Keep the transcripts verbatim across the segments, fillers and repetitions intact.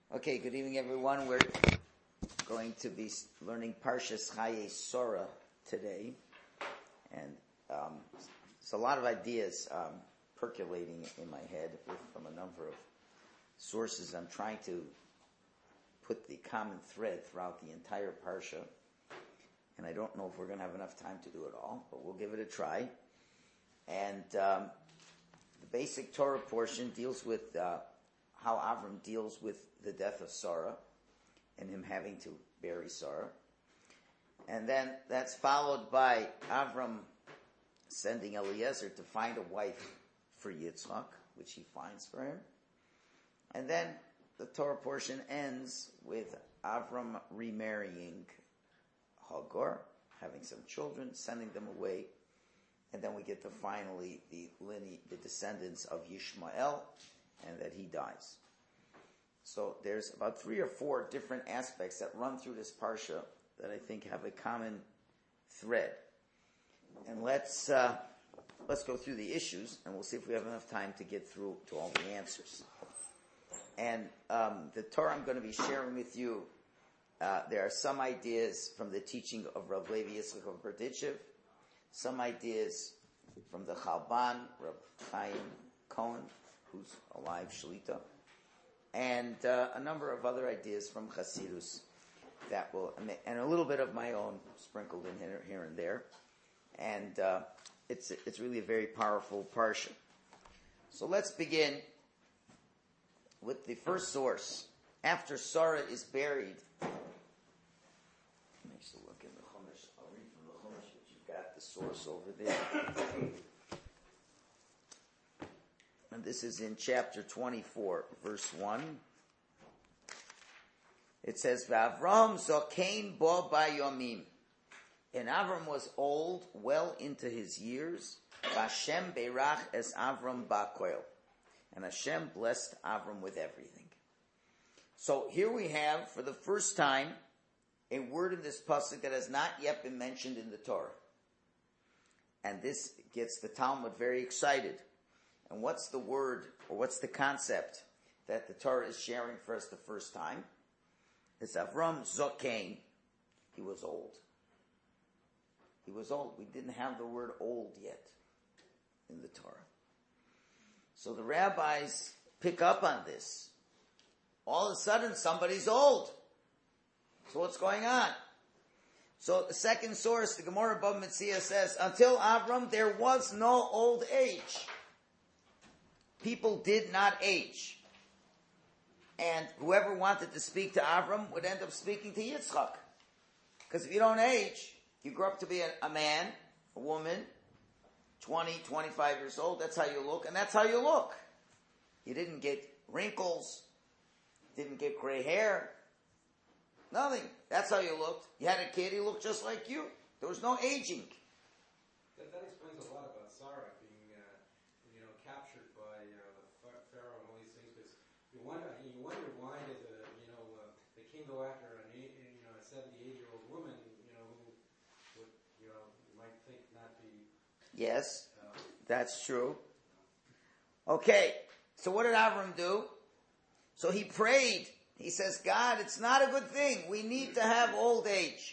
Okay, good evening, everyone. We're going to be learning Parshas Chaye Sora today, and um, it's a lot of ideas um, percolating in my head with, from a number of sources. I'm trying to put the common thread throughout the entire Parsha, and I don't know if we're going to have enough time to do it all, but we'll give it a try. And um, the basic Torah portion deals with uh, how Avram deals with the death of Sarah and him having to bury Sarah. And then that's followed by Avram sending Eliezer to find a wife for Yitzchak, which he finds for him. And then the Torah portion ends with Avram remarrying Hagar, having some children, sending them away. And then we get to finally the lineage, the descendants of Yishmael, and that he dies. So there's about three or four different aspects that run through this parsha that I think have a common thread. And let's uh, let's go through the issues, and we'll see if we have enough time to get through to all the answers. And um, the Torah I'm going to be sharing with you, uh, there are some ideas from the teaching of Rav Levi Yitzchak of Berdichev, some ideas from the Chalban, Rav Chaim Cohen, who's alive, Shlita, and uh, a number of other ideas from Chassidus that will, and a little bit of my own sprinkled in here, here and there, and uh, it's it's really a very powerful parsha. So let's begin with the first source. After Sarah is buried, let me just look in the Chumash. I'll read from the Chumash, but you've got the source over there. And this is in chapter twenty-four, verse one. It says, V'Avram zokein bo bayomim. And Avram was old, well into his years. Hashem beirach es Avram ba'koil. And Hashem blessed Avram with everything. So here we have, for the first time, a word in this pasuk that has not yet been mentioned in the Torah. And this gets the Talmud very excited. And what's the word, or what's the concept that the Torah is sharing for us the first time? It's Avram Zokein. He was old. He was old. We didn't have the word old yet in the Torah. So the rabbis pick up on this. All of a sudden, somebody's old. So what's going on? So the second source, the Gemara Bava Metzia says, until Avram, there was no old age. People did not age. And whoever wanted to speak to Avram would end up speaking to Yitzchak. Because if you don't age, you grow up to be a, a man, a woman, twenty, twenty-five years old, that's how you look, and that's how you look. You didn't get wrinkles, didn't get gray hair, nothing. That's how you looked. You had a kid, he looked just like you. There was no aging. That, that explains a lot about Sarah being, uh, you know, captured by uh, Pharaoh and all these things. Because you wonder, you wonder why did the, you know, uh, the king go after an, eight, you know, a seventy-eight-year-old woman, you know, who would, you know, you might think not be. Yes, uh, that's true. Okay, so what did Avram do? So he prayed. He says, God, it's not a good thing. We need to have old age.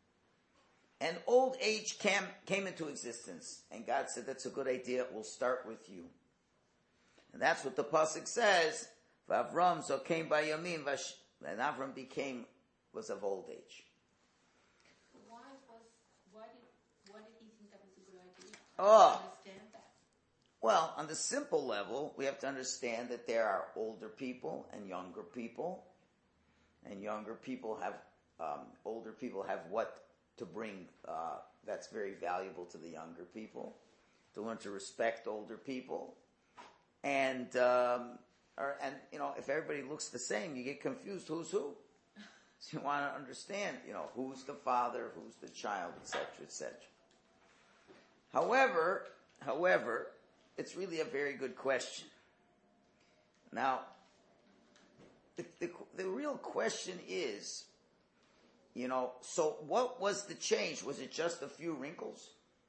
And old age came, came into existence. And God said, that's a good idea. We'll start with you. And that's what the pasuk says. V'Avram zokein bayomim, and Avram became, was of old age. Why was, why did, why did he think that was a good idea? I Oh. don't understand that. Well, on the simple level, we have to understand that there are older people and younger people. And younger people have, um, older people have what to bring uh, that's very valuable to the younger people. To learn to respect older people. And, um, or, and you know, if everybody looks the same, you get confused who's who. So you want to understand, you know, who's the father, who's the child, et cetera, et cetera. However, however, it's really a very good question. Now, the, the, the real question is, you know, so what was the change? Was it just a few wrinkles?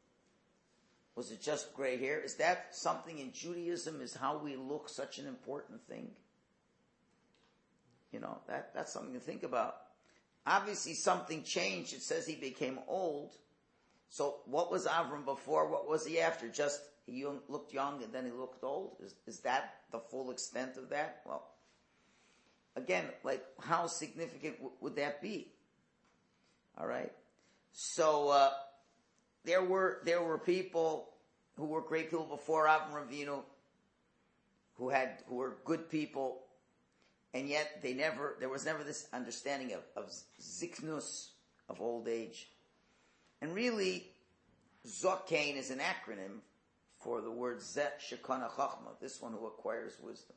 Was it just gray hair? Is that something in Judaism? Is how we look such an important thing? You know, that, that's something to think about. Obviously something changed. It says he became old. So what was Avram before? What was he after? Just he looked young and then he looked old? Is, is that the full extent of that? Well, again, like how significant w- would that be? All right. So uh, there were there were people who were great people before Avram Avinu, who had who were good people, and yet they never there was never this understanding of, of ziknus, of old age. And really, Zokain is an acronym for the word Zeh Shekana Chachma, this one who acquires wisdom.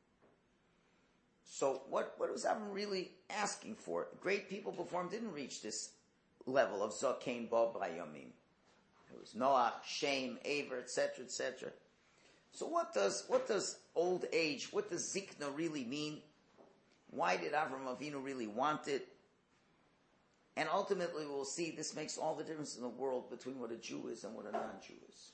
So what, what was Avram really asking for? Great people before him didn't reach this level of Zokain Bo Bayomim. It was Noach, Shem, Aver, et cetera, et cetera. So what does what does old age, what does Zikna really mean? Why did Avram Avinu really want it? And ultimately we'll see this makes all the difference in the world between what a Jew is and what a non-Jew is.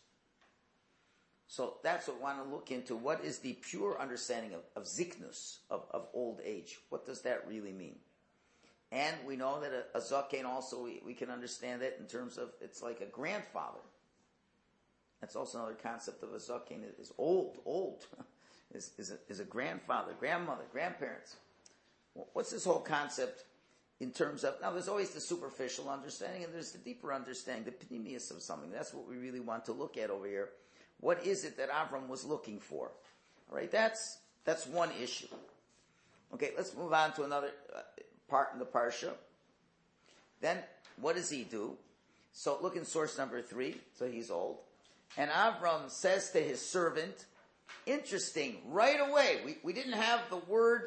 So that's what we want to look into. What is the pure understanding of, of Ziknus, of, of old age? What does that really mean? And we know that a, a Zokain also, we, we can understand it in terms of, it's like a grandfather. That's also another concept of a Zokain, is old, old, is, is, a, is a grandfather, grandmother, grandparents. Well, what's this whole concept in terms of, now there's always the superficial understanding and there's the deeper understanding, the pneumius of something. That's what we really want to look at over here. What is it that Avram was looking for? All right, that's that's one issue. Okay, let's move on to another uh, part in the parsha. Then, what does he do? So look in source number three. So he's old. And Avram says to his servant, interesting, right away, we, we didn't have the word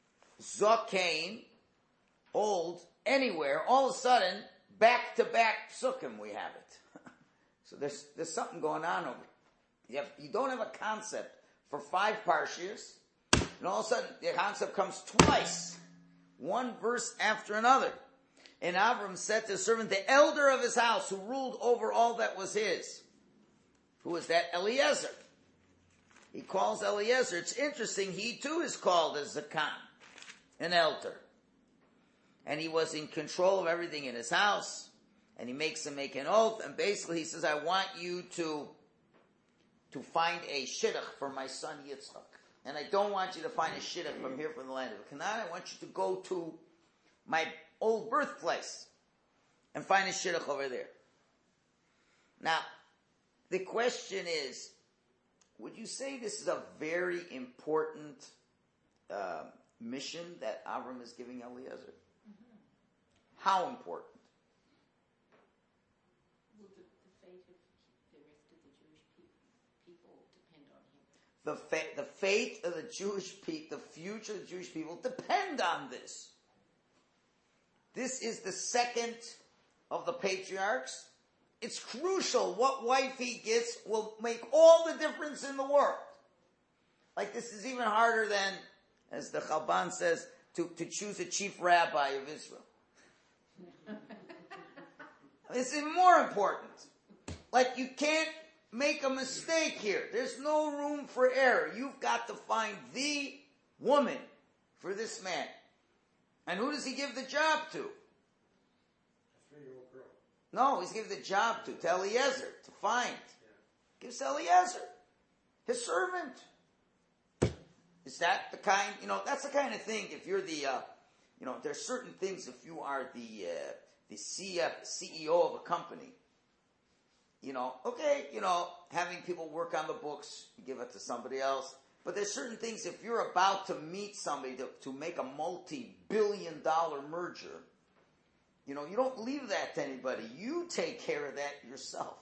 Zokain, old, anywhere. All of a sudden, back-to-back psukim we have it. So there's there's something going on over here. You, have, you don't have a concept for five parshias, and all of a sudden the concept comes twice, one verse after another. And Avram said to his servant, the elder of his house, who ruled over all that was his. Who was that? Eliezer. He calls Eliezer. It's interesting, he too is called as Zakan, an elder. And he was in control of everything in his house, and he makes him make an oath, and basically he says, I want you to to find a shidduch for my son Yitzchak. And I don't want you to find a shidduch from here from the land of Canaan. I want you to go to my old birthplace and find a shidduch over there. Now, the question is, would you say this is a very important uh, mission that Avram is giving Eliezer? Mm-hmm. How important? The, fa- the fate of the Jewish people, the future of the Jewish people depend on this. This is the second of the patriarchs. It's crucial. What wife he gets will make all the difference in the world. Like this is even harder than, as the Chalban says, to, to choose a chief rabbi of Israel. It's even more important. Like you can't make a mistake here. There's no room for error. You've got to find the woman for this man. And who does he give the job to? A three-year-old girl. No, he's giving the job to, to Eliezer, to find. Yeah. Gives Eliezer, his servant. Is that the kind, you know, that's the kind of thing, if you're the, uh, you know, there's certain things, if you are the, uh, the C E O of a company, you know, okay, you know, having people work on the books, you give it to somebody else. But there's certain things, if you're about to meet somebody to, to make a multi-billion dollar merger, you know, you don't leave that to anybody. You take care of that yourself.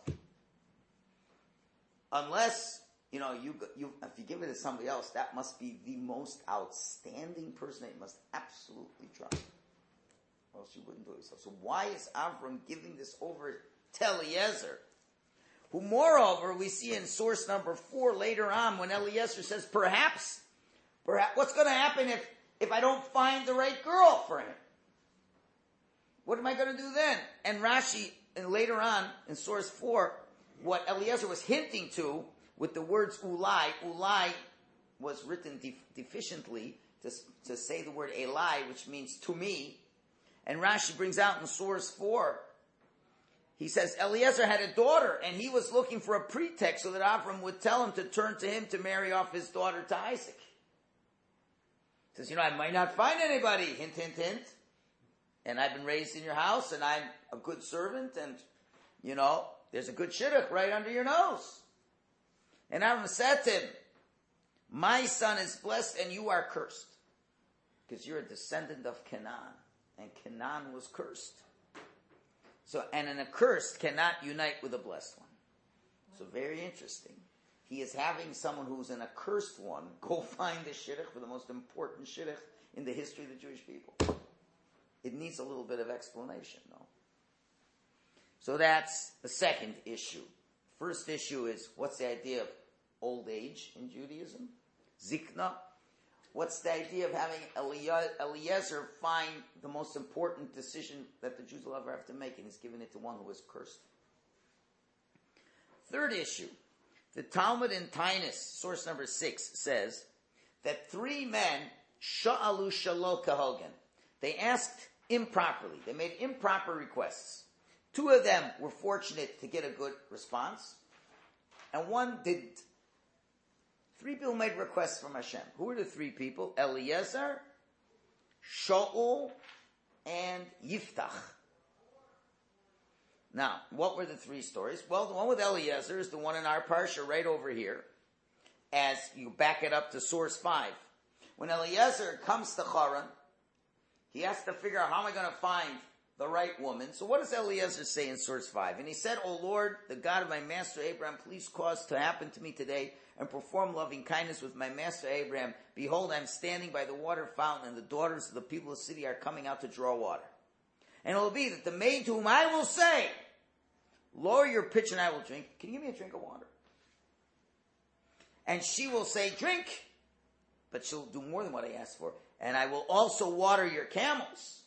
Unless, you know, you, you if you give it to somebody else, that must be the most outstanding person that you must absolutely trust. Or else you wouldn't do it yourself. So why is Avram giving this over to Eliezer? Who, moreover, we see in source number four later on when Eliezer says, perhaps, perhaps, what's going to happen if, if I don't find the right girl for him? What am I going to do then? And Rashi, and later on in source four, what Eliezer was hinting to with the words ulai, ulai was written de- deficiently. to, to say the word Elai, which means to me. And Rashi brings out in source four, he says Eliezer had a daughter, and he was looking for a pretext so that Avram would tell him to turn to him to marry off his daughter to Isaac. He says, you know, I might not find anybody, hint, hint, hint. And I've been raised in your house, and I'm a good servant, and, you know, there's a good shidduch right under your nose. And Avram said to him, my son is blessed and you are cursed. Because you're a descendant of Canaan. And Canaan was cursed. So, and an accursed cannot unite with a blessed one. So very interesting. He is having someone who's an accursed one go find the shidduch for the most important shidduch in the history of the Jewish people. It needs a little bit of explanation, though. So that's the second issue. First issue is, what's the idea of old age in Judaism? Zikna. What's the idea of having Eliezer find the most important decision that the Jews will ever have to make, and he's giving it to one who was cursed? Third issue. The Talmud in Tainus, source number six, says that three men, sha'alu shalo kahogen, they asked improperly. They made improper requests. Two of them were fortunate to get a good response, and one didn't. Three people made requests from Hashem. Who were the three people? Eliezer, Shaul, and Yiftach. Now, what were the three stories? Well, the one with Eliezer is the one in our parsha right over here, as you back it up to source five. When Eliezer comes to Haran, he has to figure out, how am I going to find the right woman? So what does Eliezer say in source five? And he said, O Lord, the God of my master Abraham, please cause to happen to me today and perform loving kindness with my master Abraham. Behold, I'm standing by the water fountain, and the daughters of the people of the city are coming out to draw water. And it will be that the maid to whom I will say, lower your pitch and I will drink. Can you give me a drink of water? And she will say, drink. But she'll do more than what I asked for. And I will also water your camels.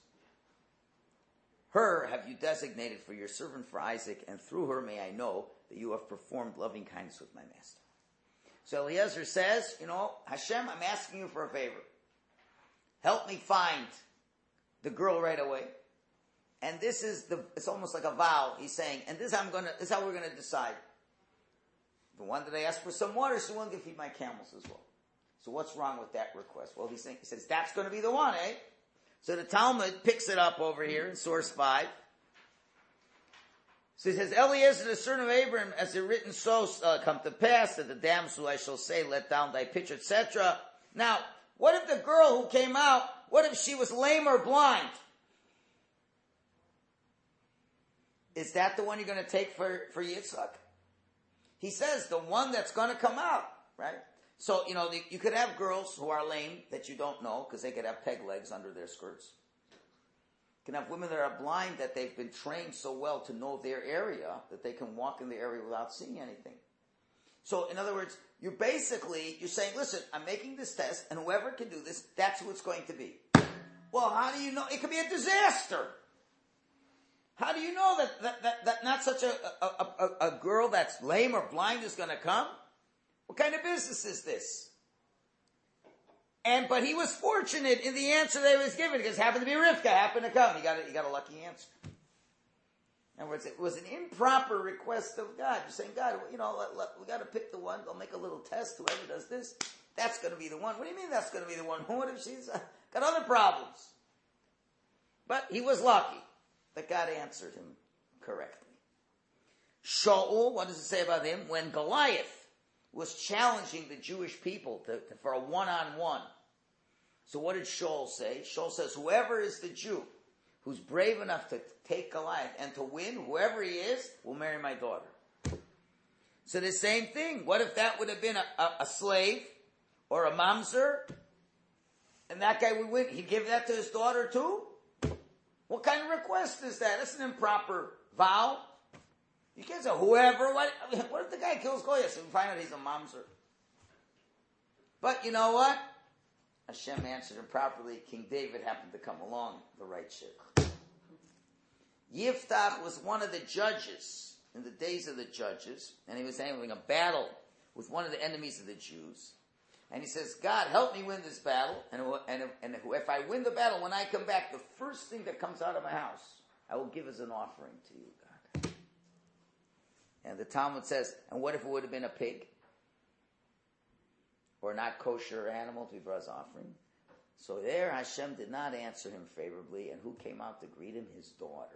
Her have you designated for your servant for Isaac, and through her may I know that you have performed loving kindness with my master. So Eliezer says, you know, Hashem, I'm asking you for a favor. Help me find the girl right away. And this is the, it's almost like a vow. He's saying, and this I'm gonna, this is how we're gonna decide. The one that I asked for some water, so one can feed my camels as well. So what's wrong with that request? Well, he's saying, he says, that's gonna be the one, eh? So the Talmud picks it up over here in source five. So he says, Eliezer, the son of Abraham, as it written so, uh, come to pass, that the damsel I shall say, let down thy pitcher, et cetera. Now, what if the girl who came out, what if she was lame or blind? Is that the one you're going to take for, for Yitzchak? He says, the one that's going to come out, right? So, you know, you could have girls who are lame that you don't know, because they could have peg legs under their skirts. You can have women that are blind that they've been trained so well to know their area that they can walk in the area without seeing anything. So, in other words, you're basically, you're saying, listen, I'm making this test, and whoever can do this, that's who it's going to be. Well, how do you know? It could be a disaster. How do you know that, that, that, that not such a, a, a, a girl that's lame or blind is going to come? What kind of business is this? And, but he was fortunate in the answer that he was given, because it happened to be Rivka, happened to come. He got a, he got a lucky answer. In other words, it was an improper request of God. You're saying, God, you know, let, let, we got to pick the one. They'll make a little test. Whoever does this, that's going to be the one. What do you mean that's going to be the one? What if she's uh, got other problems? But he was lucky that God answered him correctly. Shaul, what does it say about him? When Goliath was challenging the Jewish people to, to, for a one-on-one. So what did Shaul say? Shaul says, whoever is the Jew who's brave enough to take Goliath and to win, whoever he is, will marry my daughter. So the same thing. What if that would have been a, a, a slave or a mamzer? And that guy would win. He'd give that to his daughter too? What kind of request is that? That's an improper vow. You can't say whoever. What, what if the guy kills Goliath? So we find out he's a mamzer. But you know what? Hashem answered him properly. King David happened to come along the right shit. Yiftach was one of the judges in the days of the judges, and he was having a battle with one of the enemies of the Jews. And he says, God, help me win this battle. And, and, and if I win the battle, when I come back, the first thing that comes out of my house, I will give as an offering to you, God. And the Talmud says, and what if it would have been a pig? Or not kosher animal to be brought as offering? So there Hashem did not answer him favorably. And who came out to greet him? His daughter.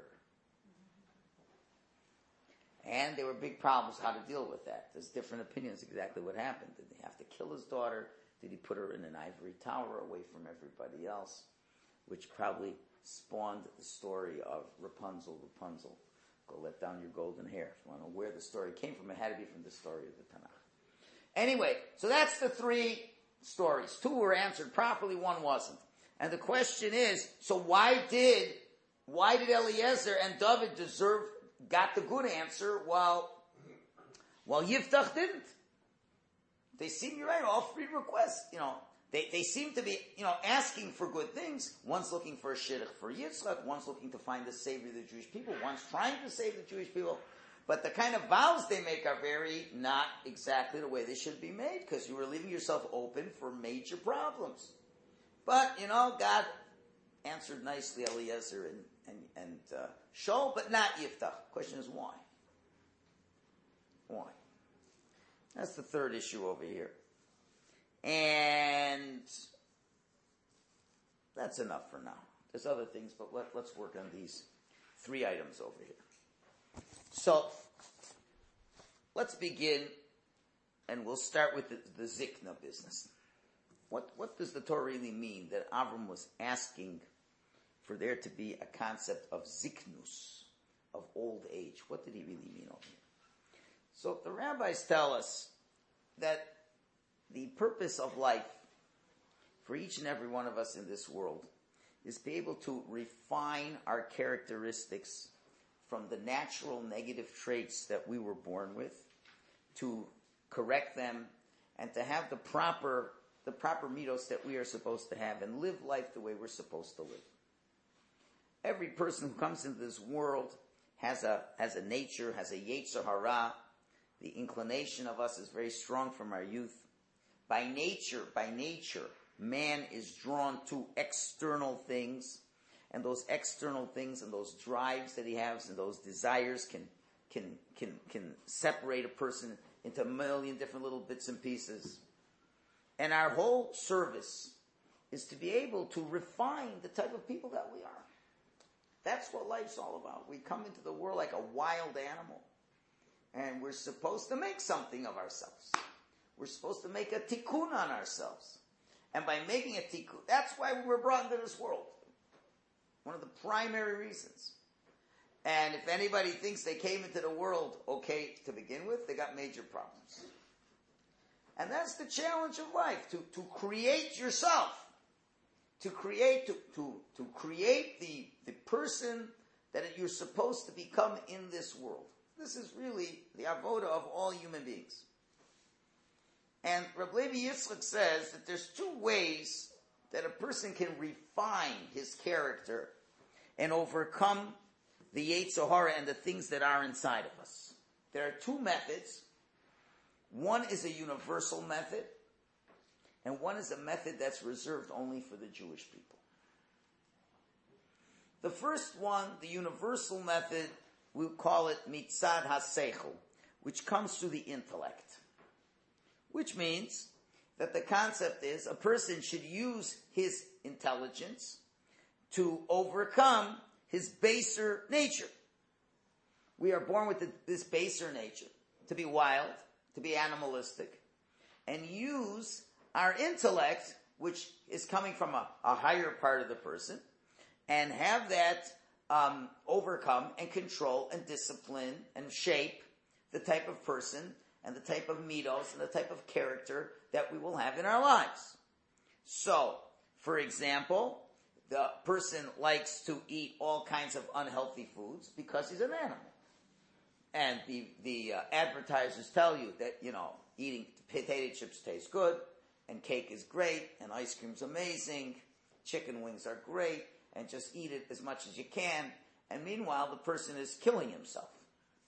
And there were big problems how to deal with that. There's different opinions exactly what happened. Did he have to kill his daughter? Did he put her in an ivory tower away from everybody else? Which probably spawned the story of Rapunzel, Rapunzel. Go let down your golden hair. If you want to know where the story came from, it had to be from the story of the Tanakh. Anyway, so that's the three stories. Two were answered properly, one wasn't. And the question is, so why did, why did Eliezer and David deserve got the good answer while, while Yiftach didn't? They seem, you're right, all three requests, you know, they, they seem to be, you know, asking for good things. One's looking for a shidduch for Yitzchak, one's looking to find the savior of the Jewish people, one's trying to save the Jewish people. But the kind of vows they make are very not exactly the way they should be made, because you were leaving yourself open for major problems. But, you know, God answered nicely Eliezer and and, and uh, Shaul, but not Yiftach. Question is why? Why? That's the third issue over here. And that's enough for now. There's other things, but let, let's work on these three items over here. So, let's begin, and we'll start with the, the Zikna business. What, what does the Torah really mean that Avram was asking for there to be a concept of ziknus, of old age? What did he really mean over here? So the rabbis tell us that the purpose of life for each and every one of us in this world is to be able to refine our characteristics from the natural negative traits that we were born with, to correct them, and to have the proper, the proper midos that we are supposed to have, and live life the way we're supposed to live. Every person who comes into this world has a has a nature, has a yetzer hara. The inclination of us is very strong from our youth. By nature, by nature, man is drawn to external things, and those external things and those drives that he has and those desires can can can can separate a person into a million different little bits and pieces. And our whole service is to be able to refine the type of people that we are. That's what life's all about. We come into the world like a wild animal, and we're supposed to make something of ourselves. We're supposed to make a tikkun on ourselves. And by making a tikkun, that's why we were brought into this world. One of the primary reasons. And if anybody thinks they came into the world okay to begin with, they got major problems. And that's the challenge of life, to, to create yourself. To create, to, to, to create the, the person that you're supposed to become in this world. This is really the avoda of all human beings. And Reb Levi Yitzchak says that there's two ways that a person can refine his character and overcome the yetzer hara and the things that are inside of us. There are two methods. One is a universal method, and one is a method that's reserved only for the Jewish people. The first one, the universal method, we'll call it mitzad haseichel, which comes through the intellect. Which means that the concept is a person should use his intelligence to overcome his baser nature. We are born with this baser nature, to be wild, to be animalistic, and use our intellect, which is coming from a, a higher part of the person, and have that um, overcome and control and discipline and shape the type of person and the type of midos and the type of character that we will have in our lives. So, for example, the person likes to eat all kinds of unhealthy foods because he's an animal. And the, the uh, advertisers tell you that, you know, eating potato chips tastes good, and cake is great, and ice cream's amazing, chicken wings are great, and just eat it as much as you can. And meanwhile, the person is killing himself.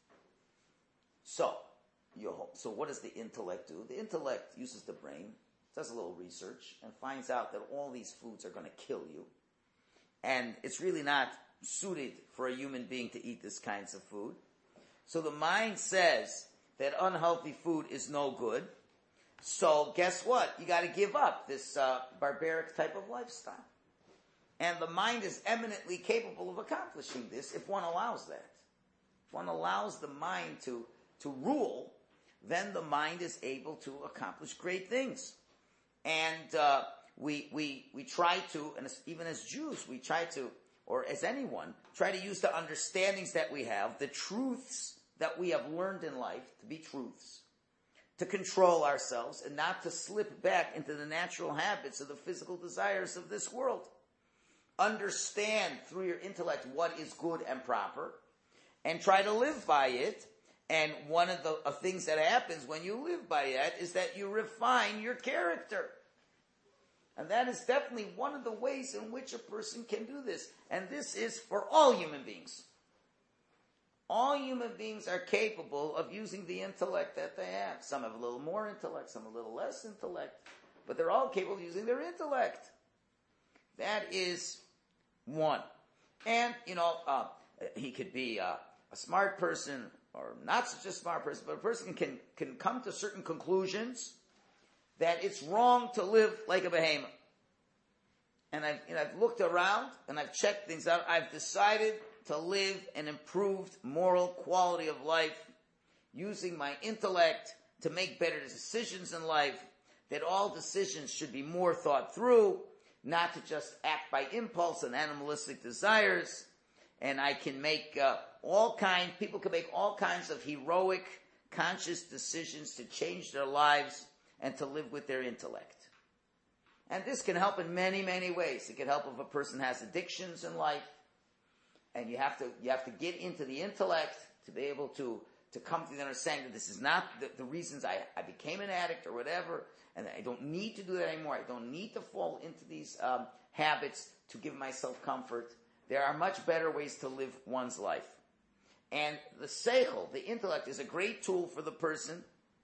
So, you hope. So what does the intellect do? The intellect uses the brain. It's does a little research, and finds out that all these foods are going to kill you. And it's really not suited for a human being to eat this kinds of food. So the mind says that unhealthy food is no good. So guess what? You got to give up this uh, barbaric type of lifestyle. And the mind is eminently capable of accomplishing this if one allows that. If one allows the mind to, to rule, then the mind is able to accomplish great things. And uh, we we we try to, and even as Jews, we try to, or as anyone, try to use the understandings that we have, the truths that we have learned in life to be truths, to control ourselves and not to slip back into the natural habits of the physical desires of this world. Understand through your intellect what is good and proper, and try to live by it. And one of the of things that happens when you live by that is that you refine your character. And that is definitely one of the ways in which a person can do this. And this is for all human beings. All human beings are capable of using the intellect that they have. Some have a little more intellect, some a little less intellect. But they're all capable of using their intellect. That is one. And, you know, uh, he could be uh, a smart person, or not such a smart person, but a person can, can come to certain conclusions that it's wrong to live like a behemoth. And I've, you know, I've looked around and I've checked things out. I've decided to live an improved moral quality of life using my intellect to make better decisions in life, that all decisions should be more thought through, not to just act by impulse and animalistic desires. And I can make uh, all kinds, people can make all kinds of heroic, conscious decisions to change their lives and to live with their intellect. And this can help in many, many ways. It can help if a person has addictions in life, and you have to you have to get into the intellect to be able to, to come to the understanding that this is not the, the reasons I, I became an addict or whatever, and I don't need to do that anymore. I don't need to fall into these um, habits to give myself comfort. There are much better ways to live one's life. And the seichel, the intellect, is a great tool for the person.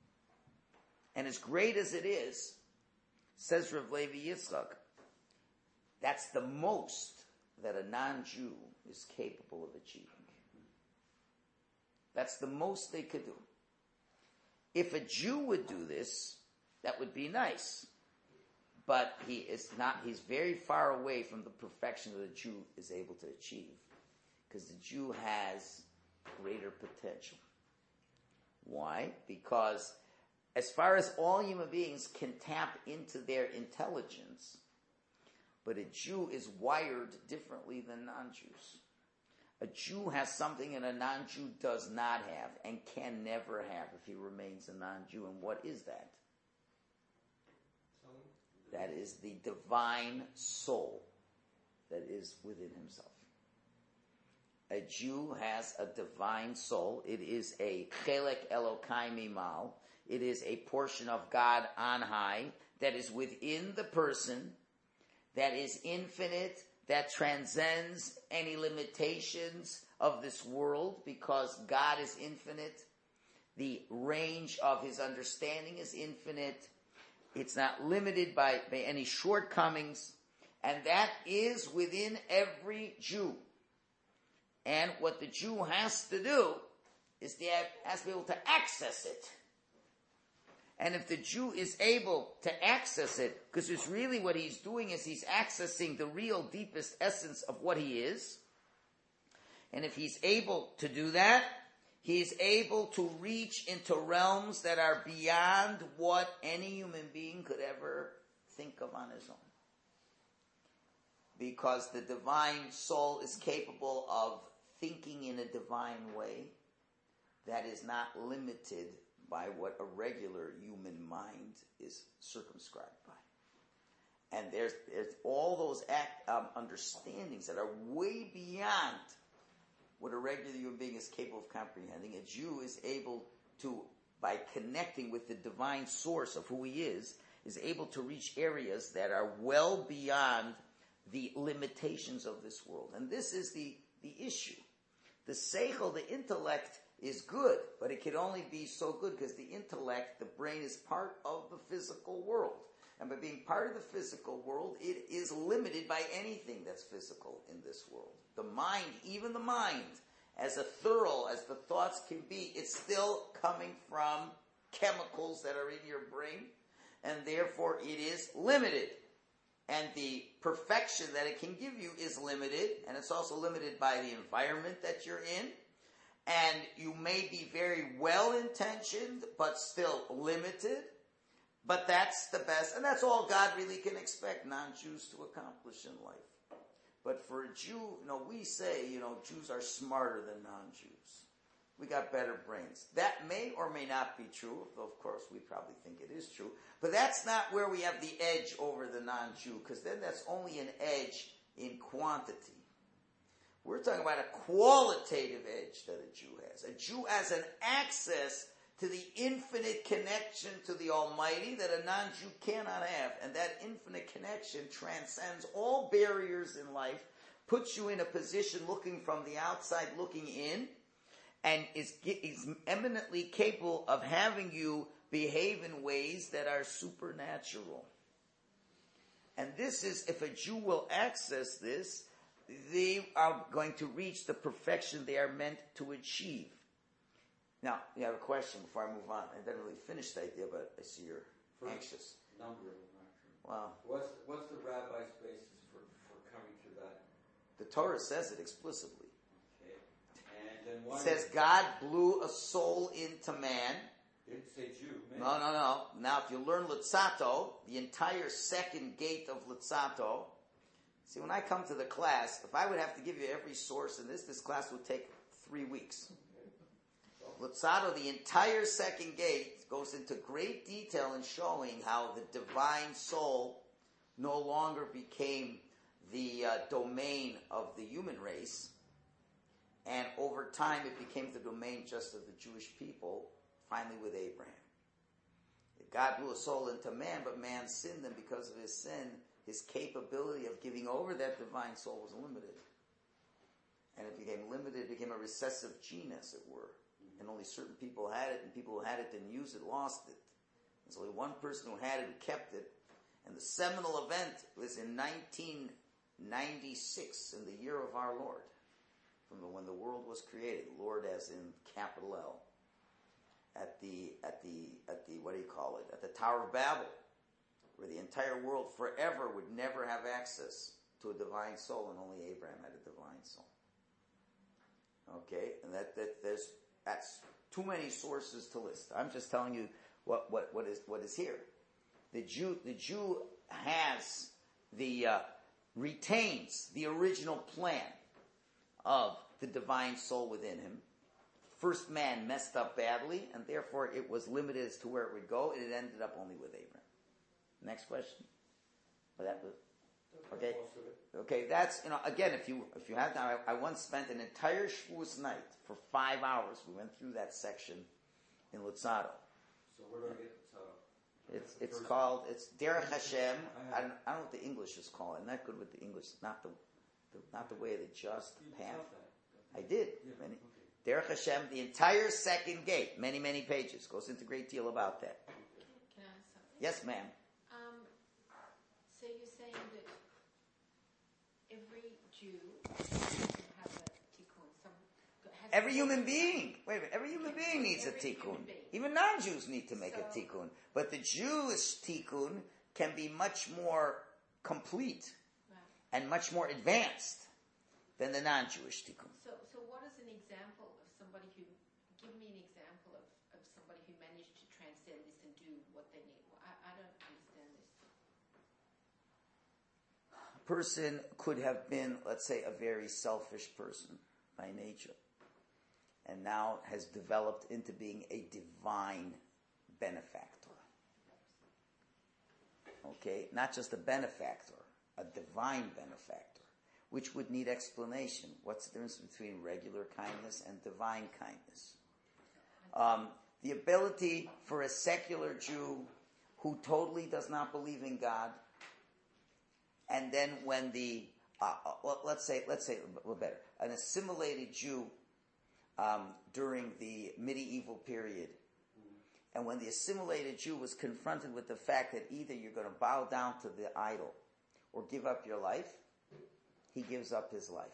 And as great as it is, says Rav Levi Yitzchak, that's the most that a non-Jew is capable of achieving. That's the most they could do. If a Jew would do this, that would be nice. But he is not, he's very far away from the perfection that a Jew is able to achieve. Because the Jew has greater potential. Why? Because as far as all human beings can tap into their intelligence, but a Jew is wired differently than non-Jews. A Jew has something that a non-Jew does not have and can never have if he remains a non-Jew. And what is that? That is the divine soul that is within himself. A Jew has a divine soul. It is a chelek Elokai mimal. It is a portion of God on high that is within the person, that is infinite, that transcends any limitations of this world, because God is infinite. The range of his understanding is infinite. It's not limited by, by any shortcomings. And that is within every Jew. And what the Jew has to do is to have, has to be able to access it. And if the Jew is able to access it, because it's really what he's doing is he's accessing the real deepest essence of what he is. And if he's able to do that, he is able to reach into realms that are beyond what any human being could ever think of on his own. Because the divine soul is capable of thinking in a divine way that is not limited by what a regular human mind is circumscribed by. And there's, there's all those act, um, understandings that are way beyond what a regular human being is capable of comprehending. A Jew is able to, by connecting with the divine source of who he is, is able to reach areas that are well beyond the limitations of this world. And this is the, the issue. The seichel, the intellect, is good, but it can only be so good because the intellect, the brain, is part of the physical world. And by being part of the physical world, it is limited by anything that's physical in this world. The mind, even the mind, as a thorough as the thoughts can be, it's still coming from chemicals that are in your brain, and therefore it is limited. And the perfection that it can give you is limited, and it's also limited by the environment that you're in. And you may be very well-intentioned, but still limited. But that's the best, and that's all God really can expect non-Jews to accomplish in life. But for a Jew, you know, we say, you know, Jews are smarter than non-Jews. We got better brains. That may or may not be true, though of course we probably think it is true. But that's not where we have the edge over the non-Jew, because then that's only an edge in quantity. We're talking about a qualitative edge that a Jew has. A Jew has an access to the infinite connection to the Almighty that a non-Jew cannot have. And that infinite connection transcends all barriers in life, puts you in a position looking from the outside, looking in, and is, is eminently capable of having you behave in ways that are supernatural. And this is, if a Jew will access this, they are going to reach the perfection they are meant to achieve. Now, you have a question before I move on. I didn't really finish the idea, but I see you're First, anxious. Number of them, actually. Wow. What's, what's the rabbi's basis for, for coming to that? The Torah says it explicitly. Okay. And then why... It says God blew a soul into man. It didn't say Jew, man. No, no, no. Now, if you learn Litzato, the entire second gate of Litzato, see, when I come to the class, if I would have to give you every source in this, this class would take three weeks. Litzato, the entire second gate, goes into great detail in showing how the divine soul no longer became the uh, domain of the human race, and over time it became the domain just of the Jewish people, finally with Abraham. God blew a soul into man, but man sinned, and because of his sin, his capability of giving over that divine soul was limited. And it became limited, it became a recessive gene, as it were. And only certain people had it, and people who had it didn't use it, lost it. There's only one person who had it who kept it. And the seminal event was in nineteen ninety-six, in the year of our Lord, from the, when the world was created. Lord as in capital L. At the, at the, at the, what do you call it? At the Tower of Babel, where the entire world forever would never have access to a divine soul, and only Abraham had a divine soul. Okay? And that, that there's, that's too many sources to list. I'm just telling you what, what, what is, what is here. The Jew, the Jew has the, uh, retains the original plan of the divine soul within him. First man messed up badly, and therefore it was limited as to where it would go, and it ended up only with Abraham. Next question. Well, that was, okay. Okay, that's, you know, again, if you, if you have time, I, I once spent an entire Shavuos night for five hours. We went through that section in Litzato. So where do I get Litzato? It's, it's called, it's Derech Hashem. I don't, I don't know what the English is called. I'm not good with the English. Not the, the not the way of the just path. I did. Many, Derech Hashem, the entire second gate, many, many pages, goes into a great deal about that. Can I ask something? Yes, ma'am. Um, so you're saying that every Jew has a tikkun. Some has Every human being, wait a minute, every human being needs a Every tikkun. human being. Even non-Jews need to make a So- tikkun. But the Jewish tikkun can be much more complete Right. and much more advanced than the non-Jewish tikkun. So, so what is an example of somebody who? Give me an example of, of somebody who managed to transcend this and do what they need. I, I don't understand this. A person could have been, let's say, a very selfish person by nature, and now has developed into being a divine benefactor. Okay? Not just a benefactor, a divine benefactor, which would need explanation. What's the difference between regular kindness and divine kindness? Um, the ability for a secular Jew who totally does not believe in God, and then when the, uh, well, let's say, let's say, well, better, an assimilated Jew um, during the medieval period, And when the assimilated Jew was confronted with the fact that either you're going to bow down to the idol or give up your life, he gives up his life.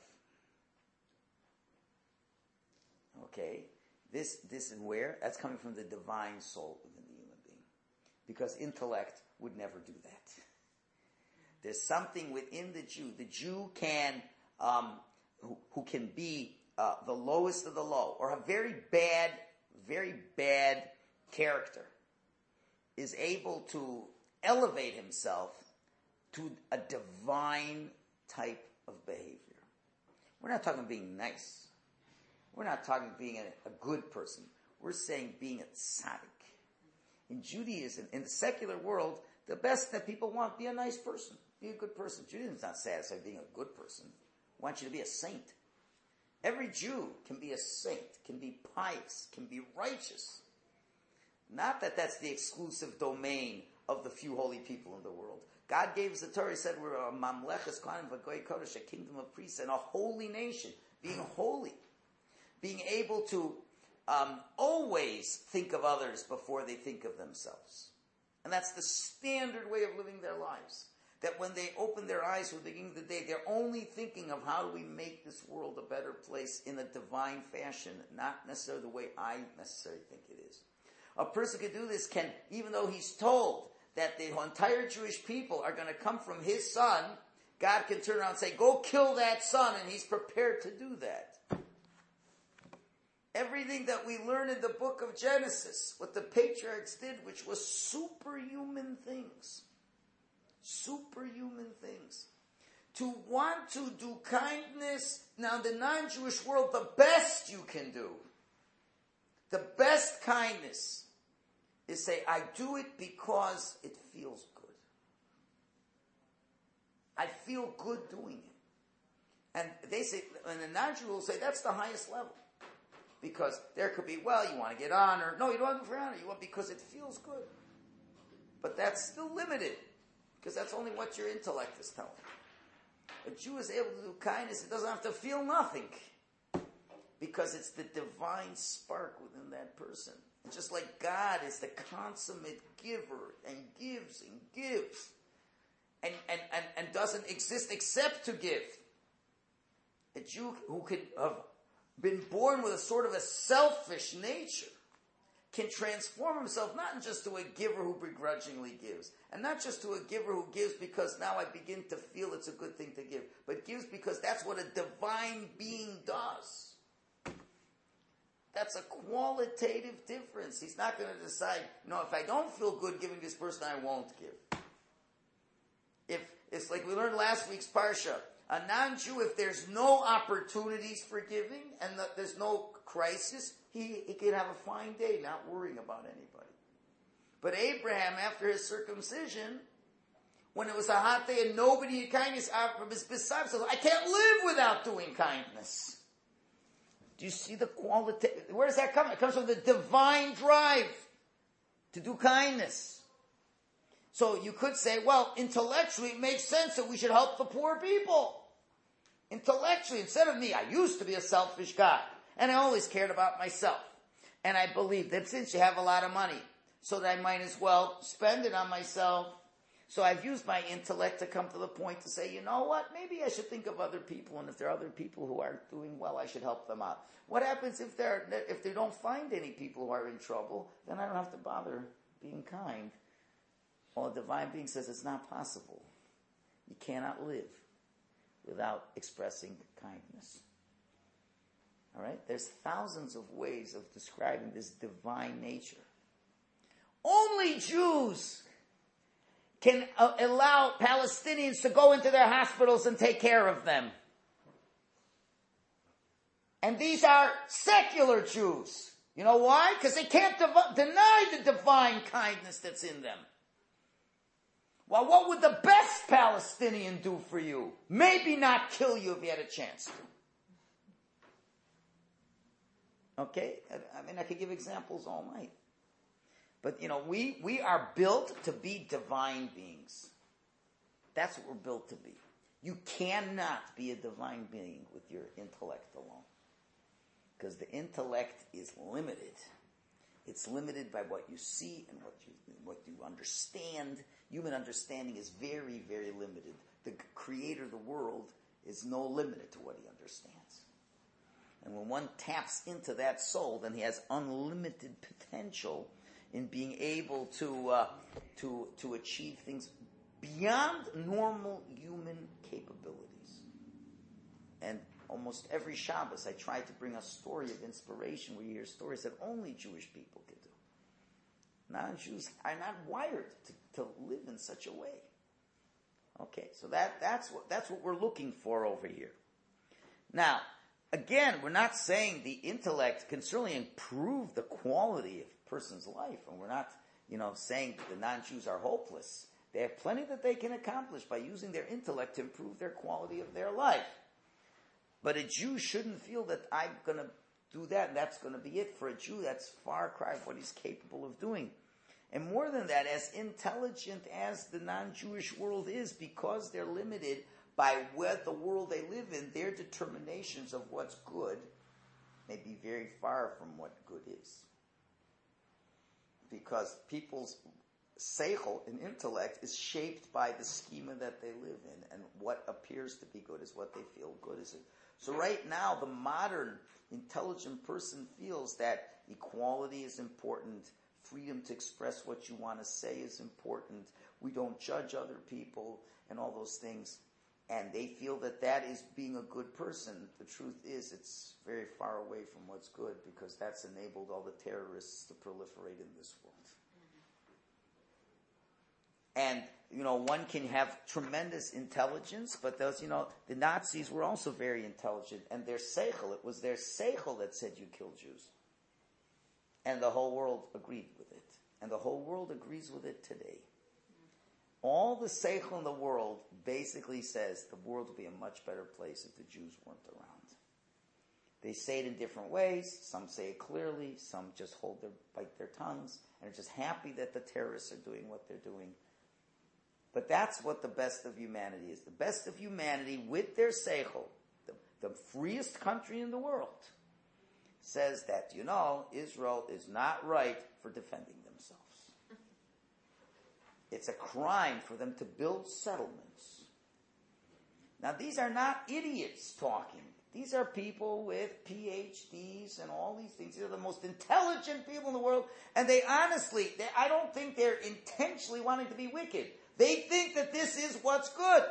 Okay? This, this and where? That's coming from the divine soul within the human being. Because intellect would never do that. There's something within the Jew. The Jew can, um, who, who can be uh, the lowest of the low, or a very bad, very bad character, is able to elevate himself to a divine type of behavior. We're not talking being nice. We're not talking being a, a good person. We're saying being a tzaddik. In Judaism, in the secular world, the best that people want, be a nice person. Be a good person. Judaism's not satisfied being a good person. We want you to be a saint. Every Jew can be a saint, can be pious, can be righteous. Not that that's the exclusive domain of the few holy people in the world. God gave us the Torah. He said we're a mamleches kohanim v'goy kodesh, a kingdom of priests and a holy nation. Being holy. Being able to um, always think of others before they think of themselves. And that's the standard way of living their lives. That when they open their eyes for the beginning of the day, they're only thinking of how do we make this world a better place in a divine fashion, not necessarily the way I necessarily think it is. A person could do this can, even though he's told that the entire Jewish people are going to come from his son, God can turn around and say, go kill that son, and he's prepared to do that. Everything that we learn in the book of Genesis, what the patriarchs did, which was superhuman things. Superhuman things. To want to do kindness, now in the non-Jewish world, the best you can do, the best kindness is say, I do it because it feels good. I feel good doing it. And they say, and the non-Jew will say, that's the highest level. Because there could be, well, you want to get honor. No, you don't want to do for honor. You want because it feels good. But that's still limited. Because that's only what your intellect is telling. A Jew is able to do kindness. It doesn't have to feel nothing. Because it's the divine spark within that person. And just like God is the consummate giver and gives and gives. And, and, and, and doesn't exist except to give. A Jew who could have been born with a sort of a selfish nature can transform himself not just to a giver who begrudgingly gives, and not just to a giver who gives because now I begin to feel it's a good thing to give, but gives because that's what a divine being does. That's a qualitative difference. He's not going to decide, no, if I don't feel good giving this person, I won't give. If it's like we learned last week's Parsha, a non-Jew, if there's no opportunities for giving and the, there's no crisis, he, he can have a fine day not worrying about anybody. But Abraham, after his circumcision, when it was a hot day and nobody had kindness, besides, I can't live without doing kindness. Do you see the quality? Where does that come? It comes from the divine drive to do kindness. So you could say, well, intellectually it makes sense that we should help the poor people. Intellectually, instead of me, I used to be a selfish guy. And I always cared about myself. And I believed that since you have a lot of money, so that I might as well spend it on myself. So I've used my intellect to come to the point to say, you know what, maybe I should think of other people, and if there are other people who aren't doing well, I should help them out. What happens if they're, if they don't find any people who are in trouble? Then I don't have to bother being kind. Well, a divine being says it's not possible. You cannot live without expressing kindness. All right? There's thousands of ways of describing this divine nature. Only Jews can uh, allow Palestinians to go into their hospitals and take care of them. And these are secular Jews. You know why? Because they can't dev- deny the divine kindness that's in them. Well, what would the best Palestinian do for you? Maybe not kill you if he had a chance to. Okay? I mean, I could give examples all night. But, you know, we, we are built to be divine beings. That's what we're built to be. You cannot be a divine being with your intellect alone. Because the intellect is limited. It's limited by what you see and what you what you understand. Human understanding is very, very limited. The creator of the world is no limit to what he understands. And when one taps into that soul, then he has unlimited potential in being able to uh, to to achieve things beyond normal human capabilities. And almost every Shabbos, I try to bring a story of inspiration where you hear stories that only Jewish people can do. Non-Jews are not wired to, to live in such a way. Okay, so that, that's what, that's what we're looking for over here. Now, again, we're not saying the intellect can certainly improve the quality of a person's life, and we're not, you know, saying that the non-Jews are hopeless. They have plenty that they can accomplish by using their intellect to improve their quality of their life. But a Jew shouldn't feel that I'm going to do that and that's going to be it. For a Jew, that's far cry of what he's capable of doing. And more than that, as intelligent as the non-Jewish world is, because they're limited by what the world they live in, their determinations of what's good may be very far from what good is. Because people's seichel and intellect is shaped by the schema that they live in, and what appears to be good is what they feel good is. So right now, the modern intelligent person feels that equality is important, freedom to express what you want to say is important, we don't judge other people, and all those things. And they feel that that is being a good person. The truth is, it's very far away from what's good, because that's enabled all the terrorists to proliferate in this world. And, you know, one can have tremendous intelligence, but those, you know, the Nazis were also very intelligent, and their seichel, it was their seichel that said you kill Jews. And the whole world agreed with it. And the whole world agrees with it today. All the seichel in the world basically says the world would be a much better place if the Jews weren't around. They say it in different ways. Some say it clearly. Some just hold their, bite their tongues, and are just happy that the terrorists are doing what they're doing. But that's what the best of humanity is. The best of humanity, with their seichel, the, the freest country in the world, says that, you know, Israel is not right for defending themselves. It's a crime for them to build settlements. Now, these are not idiots talking. These are people with P H Ds and all these things. These are the most intelligent people in the world. And they honestly, they, I don't think they're intentionally wanting to be wicked. They think that this is what's good.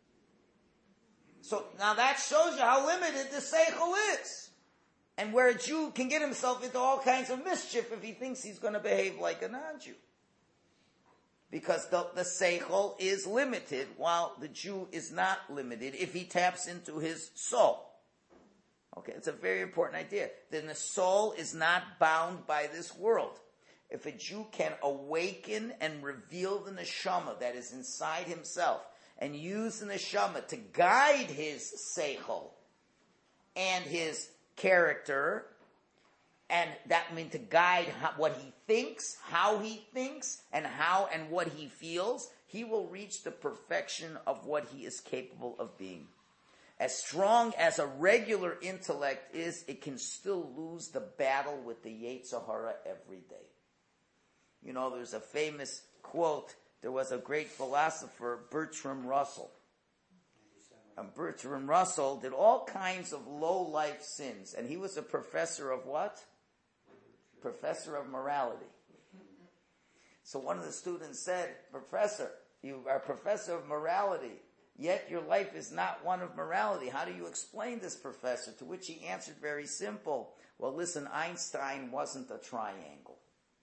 So now that shows you how limited the seichel is. And where a Jew can get himself into all kinds of mischief if he thinks he's going to behave like a non-Jew. Because the, the seichel is limited, while the Jew is not limited if he taps into his soul. Okay, it's a very important idea. Then the soul is not bound by this world. If a Jew can awaken and reveal the neshama that is inside himself, and use the neshama to guide his seichel and his character, and that means to guide how, what he thinks, how he thinks, and how and what he feels, he will reach the perfection of what he is capable of being. As strong as a regular intellect is, it can still lose the battle with the Yetzer Hara every day. You know, there's a famous quote. There was a great philosopher, Bertrand Russell. And Bertrand Russell did all kinds of low-life sins. And he was a professor of what? Professor of morality. So one of the students said, Professor, you are a professor of morality, yet your life is not one of morality. How do you explain this, Professor? To which he answered very simple. Well, listen, Einstein wasn't a triangle.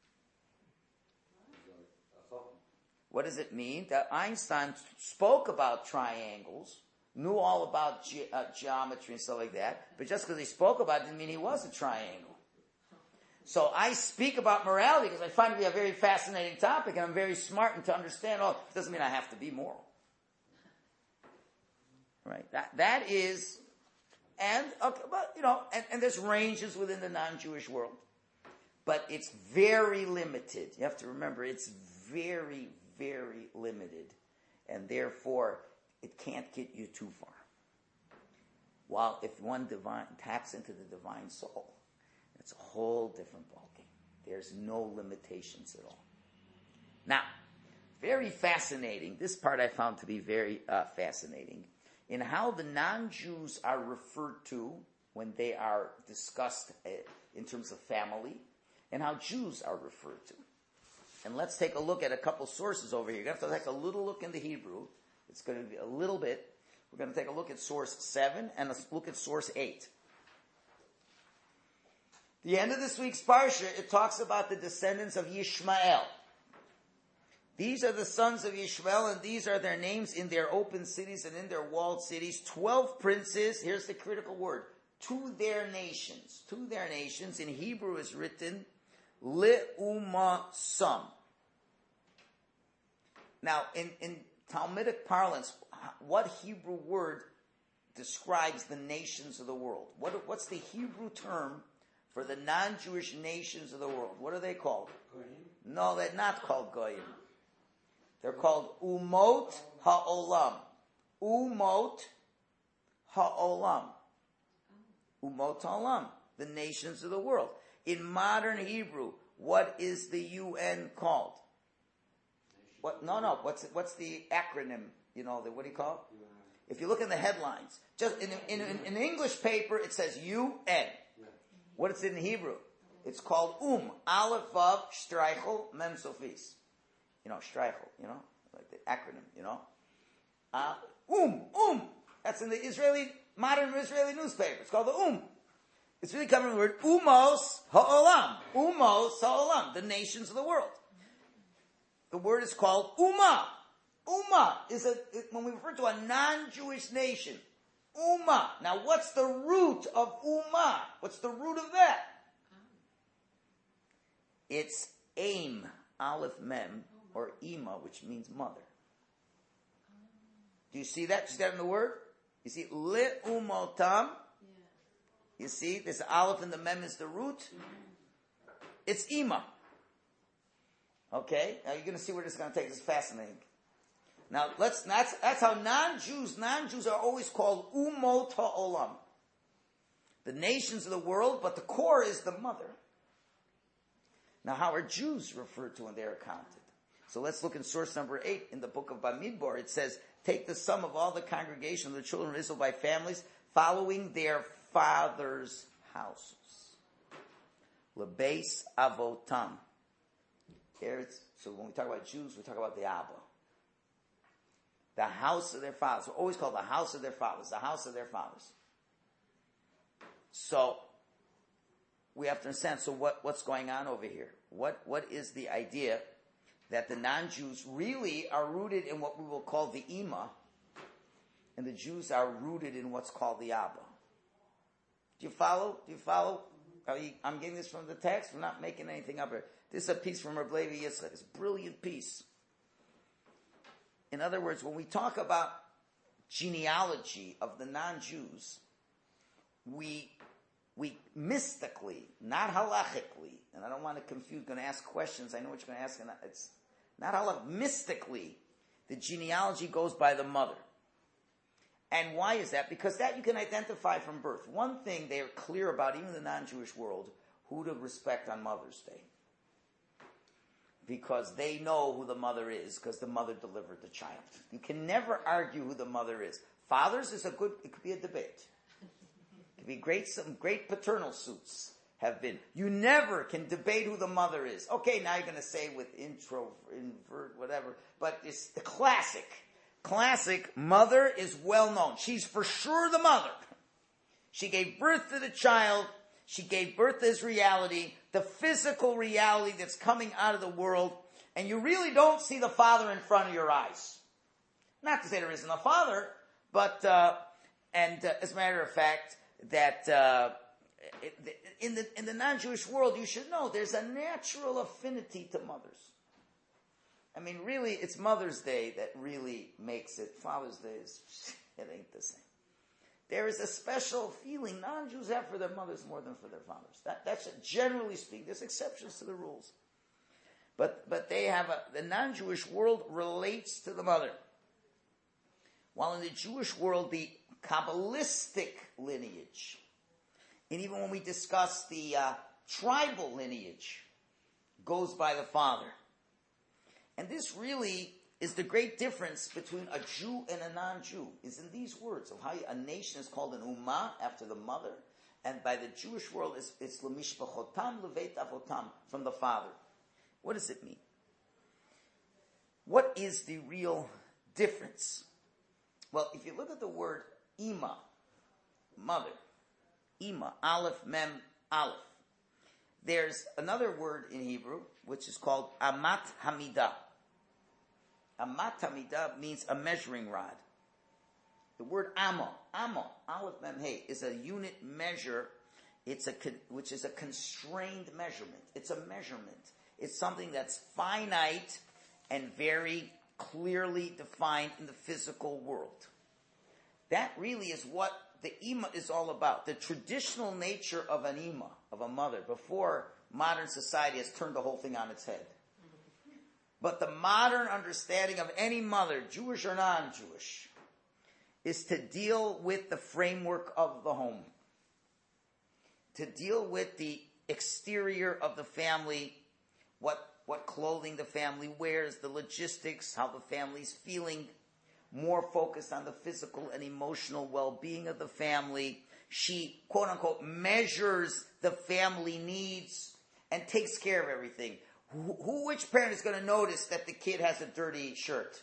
What does it mean? That Einstein spoke about triangles, knew all about ge- uh, geometry and stuff like that, but just because he spoke about it didn't mean he was a triangle. So I speak about morality because I find it to be a very fascinating topic, and I'm very smart and to understand, oh, it doesn't mean I have to be moral. Right? That, that is, and, okay, but, you know, and, and there's ranges within the non-Jewish world. But it's very limited. You have to remember, it's very, very limited. And therefore, it can't get you too far. While if one divine taps into the divine soul, it's a whole different ballgame. There's no limitations at all. Now, very fascinating. This part I found to be very uh, fascinating in how the non-Jews are referred to when they are discussed uh, in terms of family, and how Jews are referred to. And let's take a look at a couple sources over here. You're going to have to take a little look in the Hebrew. It's going to be a little bit. We're going to take a look at source seven and let's look at source eight. The end of this week's parsha, it talks about the descendants of Yishmael. These are the sons of Yishmael, and these are their names in their open cities and in their walled cities. Twelve princes, here's the critical word, to their nations. To their nations, in Hebrew is written, Le'uma Sam. Now, in, in Talmudic parlance, what Hebrew word describes the nations of the world? What, what's the Hebrew term for the non-Jewish nations of the world? What are they called? Goyim? No, they're not called Goyim. They're called Umot Ha'olam. Umot Ha'olam. Umot Ha'olam. The nations of the world. In modern Hebrew, what is the U N called? What? No, no. What's what's the acronym? You know, the, what do you call it? If you look in the headlines, just in in, in, in English paper, it says U N. What is it in Hebrew? It's called Um. Aleph Vav Streichel Mem Sofis. You know, Streichel. You know, like the acronym. You know, uh, Um Um. That's in the Israeli modern Israeli newspaper. It's called the Um. It's really coming from the word Umos Ha'olam. Umos Ha'olam, the nations of the world. The word is called Ummah. Ummah is a, it, when we refer to a non-Jewish nation. Ummah. Now what's the root of Ummah? What's the root of that? It's Aim, Aleph Mem, or Ima, which means mother. Do you see that? You see that in the word? You see, Le Umotam. You see, this Aleph and the Mem is the root. It's Ima. Okay? Now you're going to see where this is going to take. This is fascinating. Now let's, that's, that's how non-Jews, non-Jews are always called Umot Ha'olam. The nations of the world, but the core is the mother. Now how are Jews referred to when they're counted? So let's look in source number eight in the book of Bamidbar. It says, take the sum of all the congregation of the children of Israel by families, following their fathers' houses. Lebeis avotam. There it's, so when we talk about Jews, we talk about the Abba. The house of their fathers. We're always called the house of their fathers. The house of their fathers. So, we have to understand, so what, what's going on over here? What, what is the idea that the non-Jews really are rooted in what we will call the Ima, and the Jews are rooted in what's called the Abba? Do you follow? Do you follow? Are you, I'm getting this from the text. We're not making anything up here. This is a piece from Reb Levi Yitzchak. It's a brilliant piece. In other words, when we talk about genealogy of the non-Jews, we we mystically, not halachically, and I don't want to confuse, going to ask questions, I know what you're going to ask, and it's not halach, mystically, the genealogy goes by the mother. And why is that? Because that you can identify from birth. One thing they are clear about, even in the non-Jewish world, who to respect on Mother's Day. Because they know who the mother is, because the mother delivered the child. You can never argue who the mother is. Fathers is a good, it could be a debate. It could be great, some great paternal suits have been. You never can debate who the mother is. Okay, now you're going to say with intro, invert, whatever, but it's the classic. Classic, mother is well known. She's for sure the mother. She gave birth to the child. She gave birth to his reality, the physical reality that's coming out of the world, and you really don't see the father in front of your eyes. Not to say there isn't a father, but, uh, and uh, as a matter of fact, that uh, in the in the non-Jewish world, you should know there's a natural affinity to mothers. I mean, really, it's Mother's Day that really makes it. Father's Day is, it ain't the same. There is a special feeling non-Jews have for their mothers more than for their fathers. That, that's generally speaking. There's exceptions to the rules. But, but they have a, the non-Jewish world relates to the mother. While in the Jewish world, the Kabbalistic lineage, and even when we discuss the uh, tribal lineage, goes by the father. And this really is the great difference between a Jew and a non-Jew, is in these words of how a nation is called an ummah, after the mother, and by the Jewish world, it's, it's l'mishpachotam leveit avotam, from the father. What does it mean? What is the real difference? Well, if you look at the word ima, mother, ima, aleph, mem, aleph, there's another word in Hebrew, which is called amat hamidah. Amat hamidah means a measuring rod. The word amma, amma, aleph, mem, hey, is a unit measure. It's a which is a constrained measurement. It's a measurement. It's something that's finite and very clearly defined in the physical world. That really is what the ima is all about. The traditional nature of an ima, of a mother, before modern society has turned the whole thing on its head. But the modern understanding of any mother, Jewish or non-Jewish, is to deal with the framework of the home. To deal with the exterior of the family, what, what clothing the family wears, the logistics, how the family's feeling, more focused on the physical and emotional well-being of the family. She, quote unquote, measures the family needs and takes care of everything. Who, who which parent is going to notice that the kid has a dirty shirt?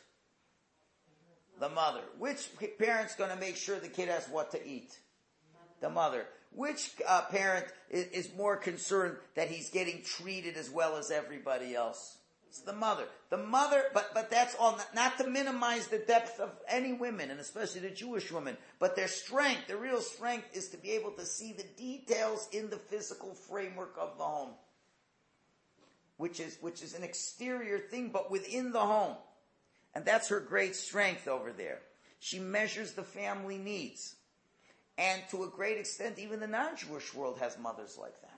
The mother. Which parent's going to make sure the kid has what to eat? The mother. Which uh, parent is, is more concerned that he's getting treated as well as everybody else? It's the mother. The mother, but, but that's all, not, not to minimize the depth of any women, and especially the Jewish women, but their strength, the real strength is to be able to see the details in the physical framework of the home. Which is, which is an exterior thing, but within the home. And that's her great strength over there. She measures the family needs. And to a great extent, even the non-Jewish world has mothers like that.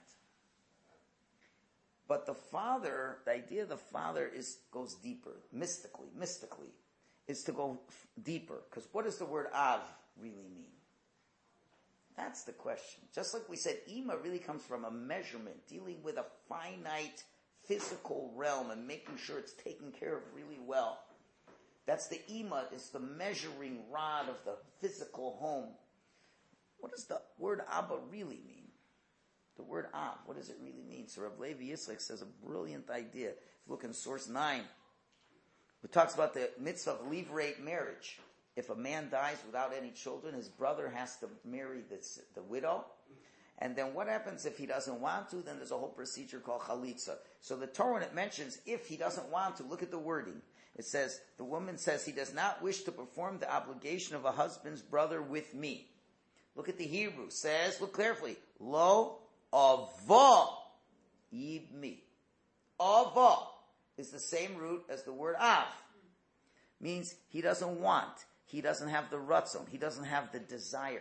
But the father, the idea of the father is, goes deeper, mystically, mystically, is to go f- deeper. Because what does the word av really mean? That's the question. Just like we said, ima really comes from a measurement, dealing with a finite physical realm and making sure it's taken care of really well. That's the ima, it's the measuring rod of the physical home. What does the word Abba really mean? The word Ab, what does it really mean? So Rav Levi Yitzchak says a brilliant idea. If you look in source nine, it talks about the mitzvah of levirate marriage. If a man dies without any children, his brother has to marry the, the widow. And then what happens if he doesn't want to? Then there's a whole procedure called chalitza. So the Torah, when it mentions if he doesn't want to, look at the wording. It says, the woman says, he does not wish to perform the obligation of a husband's brother with me. Look at the Hebrew. It says, look carefully, lo ava ibmi. Ava is the same root as the word av. Means he doesn't want. He doesn't have the ratzon. He doesn't have the desire.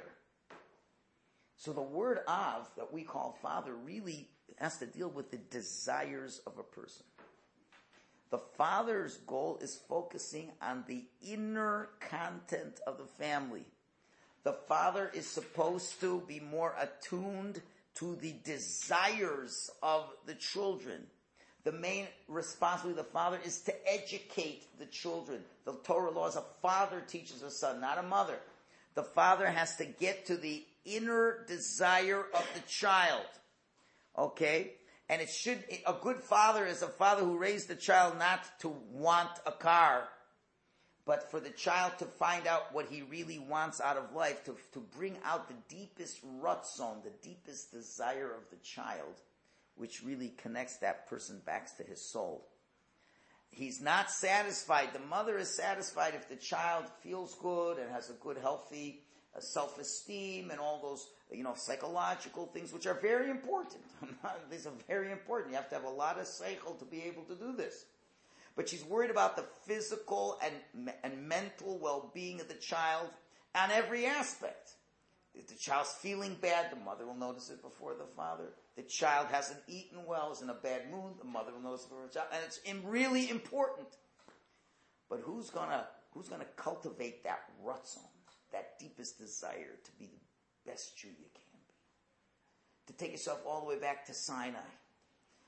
So the word av that we call father really has to deal with the desires of a person. The father's goal is focusing on the inner content of the family. The father is supposed to be more attuned to the desires of the children. The main responsibility of the father is to educate the children. The Torah law is a father teaches a son, not a mother. The father has to get to the inner desire of the child. Okay? And it should, a good father is a father who raised the child not to want a car, but for the child to find out what he really wants out of life, to, to bring out the deepest ratzon, the deepest desire of the child, which really connects that person back to his soul. He's not satisfied. The mother is satisfied if the child feels good and has a good, healthy uh, self-esteem and all those, you know, psychological things, which are very important. These are very important. You have to have a lot of seichel to be able to do this. But she's worried about the physical and, and mental well-being of the child on every aspect. If the child's feeling bad, the mother will notice it before the father. The child hasn't eaten well, is in a bad mood, the mother will notice it before the child. And it's really important. But who's gonna, who's gonna cultivate that ratzon, that deepest desire to be the best Jew you can be? To take yourself all the way back to Sinai.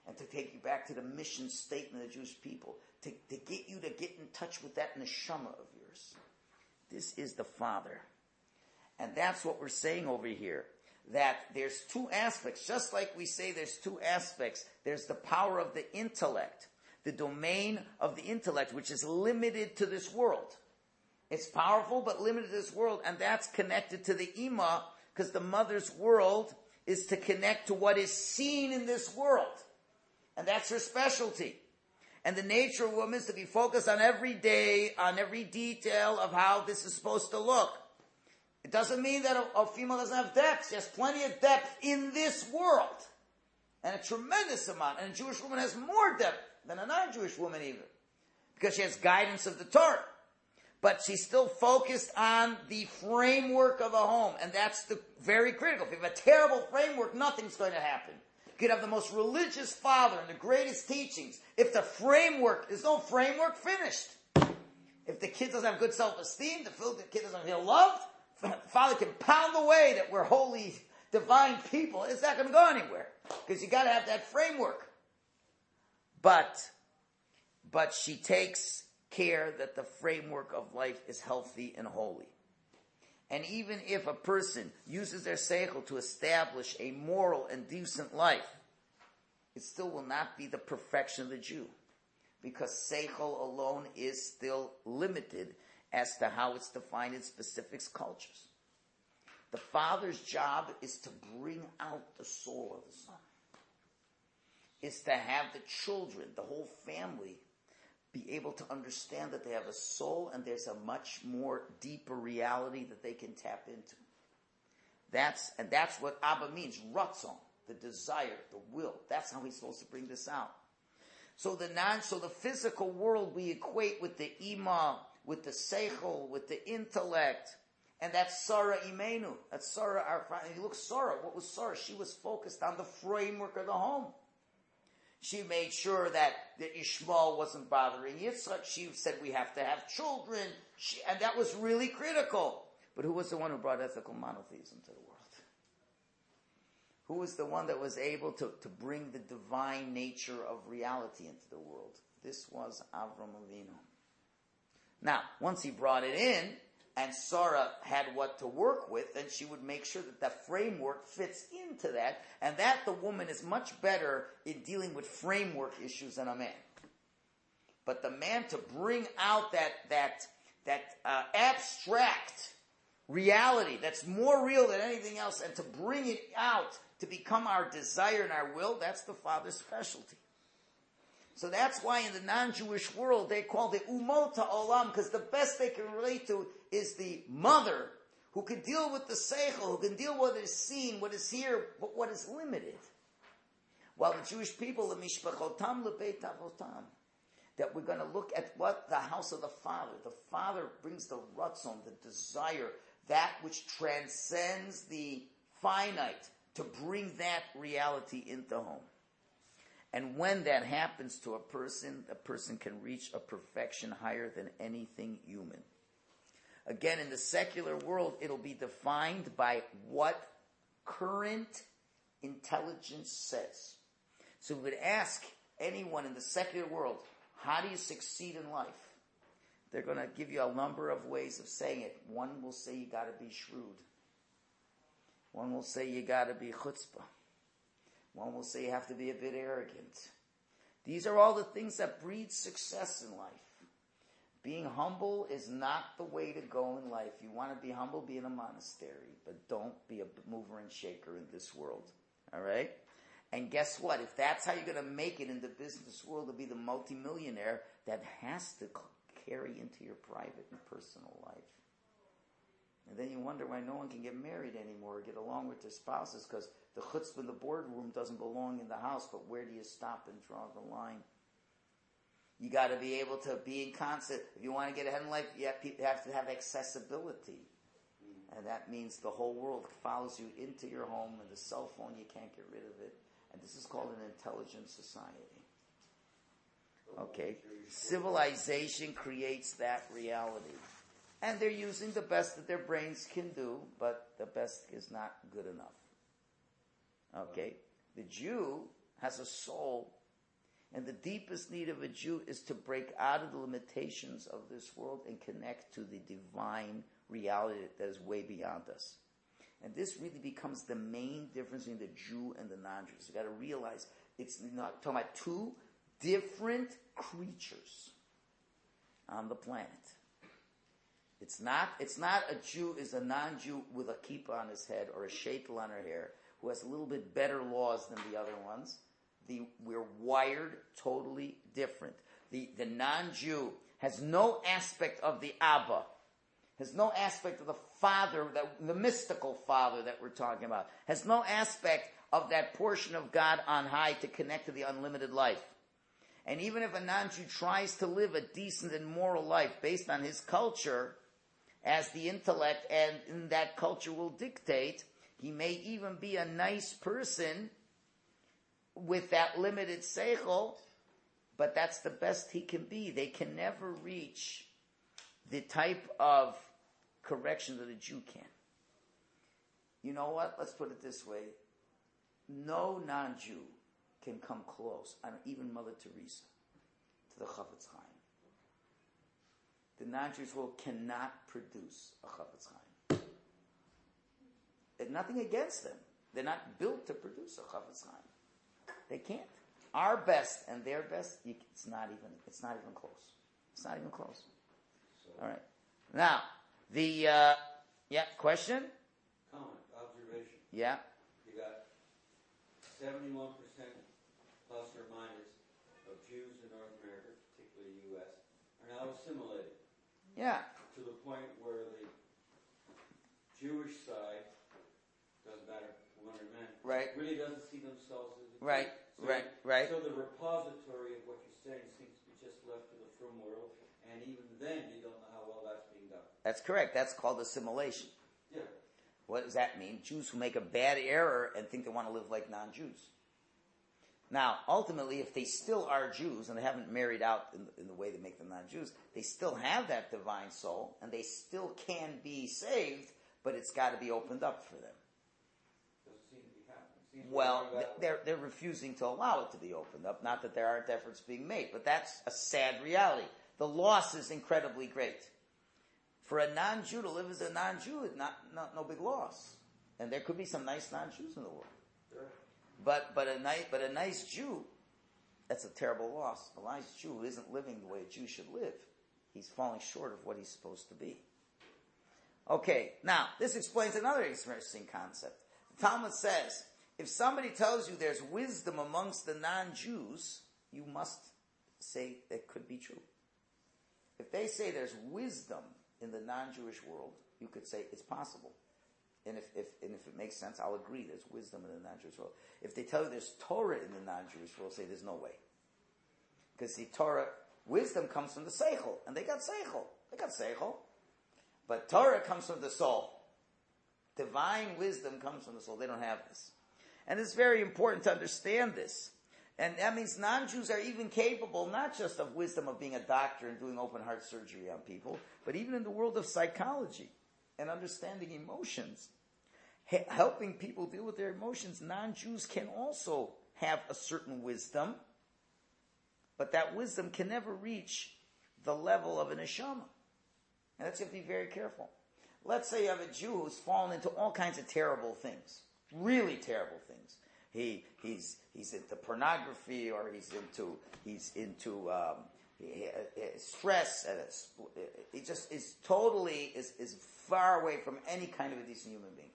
and to take you back to the mission statement of the Jewish people, to, to get you to get in touch with that neshama of yours. This is the Father. And that's what we're saying over here, that there's two aspects. Just like we say there's two aspects. There's the power of the intellect, the domain of the intellect, which is limited to this world. It's powerful but limited to this world, and that's connected to the Ima, because the mother's world is to connect to what is seen in this world. And that's her specialty. And the nature of woman is to be focused on every day, on every detail of how this is supposed to look. It doesn't mean that a, a female doesn't have depth. She has plenty of depth in this world. And a tremendous amount. And a Jewish woman has more depth than a non-Jewish woman even. Because she has guidance of the Torah. But she's still focused on the framework of a home. And that's the very critical. If you have a terrible framework, nothing's going to happen. You could have the most religious father and the greatest teachings. If the framework, there's no framework, finished. If the kid doesn't have good self-esteem, the kid doesn't feel loved, father can pound away that we're holy, divine people. It's not going to go anywhere. Because you got to have that framework. But, but she takes care that the framework of life is healthy and holy. And even if a person uses their seichel to establish a moral and decent life, it still will not be the perfection of the Jew. Because seichel alone is still limited as to how it's defined in specific cultures. The father's job is to bring out the soul of the son. Is to have the children, the whole family, be able to understand that they have a soul and there's a much more deeper reality that they can tap into. That's, and that's what Abba means, ratzon, the desire, the will. That's how he's supposed to bring this out. So the non, so the physical world we equate with the ima, with the seichel, with the intellect, and that's Sarah Imenu. That's Sarah, our father. You look, Sarah, what was Sarah? She was focused on the framework of the home. She made sure that, that Ishmael wasn't bothering Yitzchak. She said we have to have children. She, and that was really critical. But who was the one who brought ethical monotheism to the world? Who was the one that was able to, to bring the divine nature of reality into the world? This was Avram Avinu. Now, once he brought it in, and Sarah had what to work with, then she would make sure that the framework fits into that, and that the woman is much better in dealing with framework issues than a man. But the man to bring out that that that uh, abstract reality that's more real than anything else, and to bring it out to become our desire and our will, that's the father's specialty. So that's why in the non-Jewish world they call it umot ha'olam, because the best they can relate to is the mother who can deal with the seichel, who can deal with what is seen, what is here, but what is limited. While the Jewish people, the mishpachotam lebeit avotam, that we're going to look at what the house of the father. The father brings the ratzon, the desire, that which transcends the finite, to bring that reality into home. And when that happens to a person, a person can reach a perfection higher than anything human. Again, in the secular world, it'll be defined by what current intelligence says. So we would ask anyone in the secular world, how do you succeed in life? They're going to give you a number of ways of saying it. One will say you got to be shrewd. One will say you got to be chutzpah. One will say you have to be a bit arrogant. These are all the things that breed success in life. Being humble is not the way to go in life. You want to be humble, be in a monastery, but don't be a mover and shaker in this world. All right? And guess what? If that's how you're going to make it in the business world, to be the multimillionaire, that has to carry into your private and personal life. And then you wonder why no one can get married anymore or get along with their spouses, because the chutzpah in the boardroom doesn't belong in the house, but where do you stop and draw the line? You got to be able to be in concert. If you want to get ahead in life, you have, you have to have accessibility. And that means the whole world follows you into your home, and the cell phone, you can't get rid of it. And this is called an intelligent society. Okay? Civilization creates that reality. And they're using the best that their brains can do, but the best is not good enough. Okay? The Jew has a soul And the deepest need of a Jew is to break out of the limitations of this world and connect to the divine reality that is way beyond us. And this really becomes the main difference between the Jew and the non-Jews. You've got to realize it's not talking about two different creatures on the planet. It's not, it's not a Jew is a non-Jew with a kippah on his head or a sheitel on her hair who has a little bit better laws than the other ones. The, we're wired totally different. The, the non-Jew has no aspect of the Abba, has no aspect of the Father, that, the mystical Father that we're talking about, has no aspect of that portion of God on high to connect to the unlimited life. And even if a non-Jew tries to live a decent and moral life based on his culture, as the intellect and in that culture will dictate, he may even be a nice person with that limited seichel, but that's the best he can be. They can never reach the type of correction that a Jew can. You know what? Let's put it this way. No non-Jew can come close, and even Mother Teresa, to the Chafetz Chaim. The non-Jewish world cannot produce a Chafetz Chaim. There's nothing against them. They're not built to produce a Chafetz Chaim. They can't. Our best and their best, you, it's not even. It's not even close. It's not even close. So, all right. Now the uh, yeah question. Comment, observation. Yeah. You got seventy-one percent plus or minus of Jews in North America, particularly U S, are now assimilated. Yeah. To the point where the Jewish side, doesn't matter women or men, right, really doesn't see themselves as a Jew. right, so, right, right. So the repository of what you're saying seems to be just left to the frum world, and even then you don't know how well that's being done. That's correct. That's called assimilation. Yeah. What does that mean? Jews who make a bad error and think they want to live like non-Jews. Now, ultimately, if they still are Jews and they haven't married out in the, in the way they make them non-Jews, they still have that divine soul and they still can be saved, but it's got to be opened up for them. Doesn't seem to be happening. Seems Well, to be they're, they're refusing to allow it to be opened up. Not that there aren't efforts being made, but that's a sad reality. The loss is incredibly great. For a non-Jew to live as a non-Jew is not, not no big loss. And there could be some nice non-Jews in the world. Sure. But but a nice but a nice Jew, that's a terrible loss. A nice Jew who isn't living the way a Jew should live, he's falling short of what he's supposed to be. Okay, now this explains another interesting concept. The Talmud says, if somebody tells you there's wisdom amongst the non-Jews, you must say that could be true. If they say there's wisdom in the non-Jewish world, you could say it's possible. And if, if and if it makes sense, I'll agree there's wisdom in the non-Jewish world. If they tell you there's Torah in the non-Jewish world, say there's no way. Because the Torah, wisdom comes from the Seichel, and they got Seichel. They got Seichel. But Torah comes from the soul. Divine wisdom comes from the soul. They don't have this. And it's very important to understand this. And that means non-Jews are even capable, not just of wisdom of being a doctor and doing open heart surgery on people, but even in the world of psychology and understanding emotions. H- helping people deal with their emotions, non-Jews can also have a certain wisdom, but that wisdom can never reach the level of an neshama. And that's you have to be very careful. Let's say you have a Jew who's fallen into all kinds of terrible things, really terrible things. He he's he's into pornography, or he's into he's into um, he, he, stress, and it's, he just is totally is is far away from any kind of a decent human being.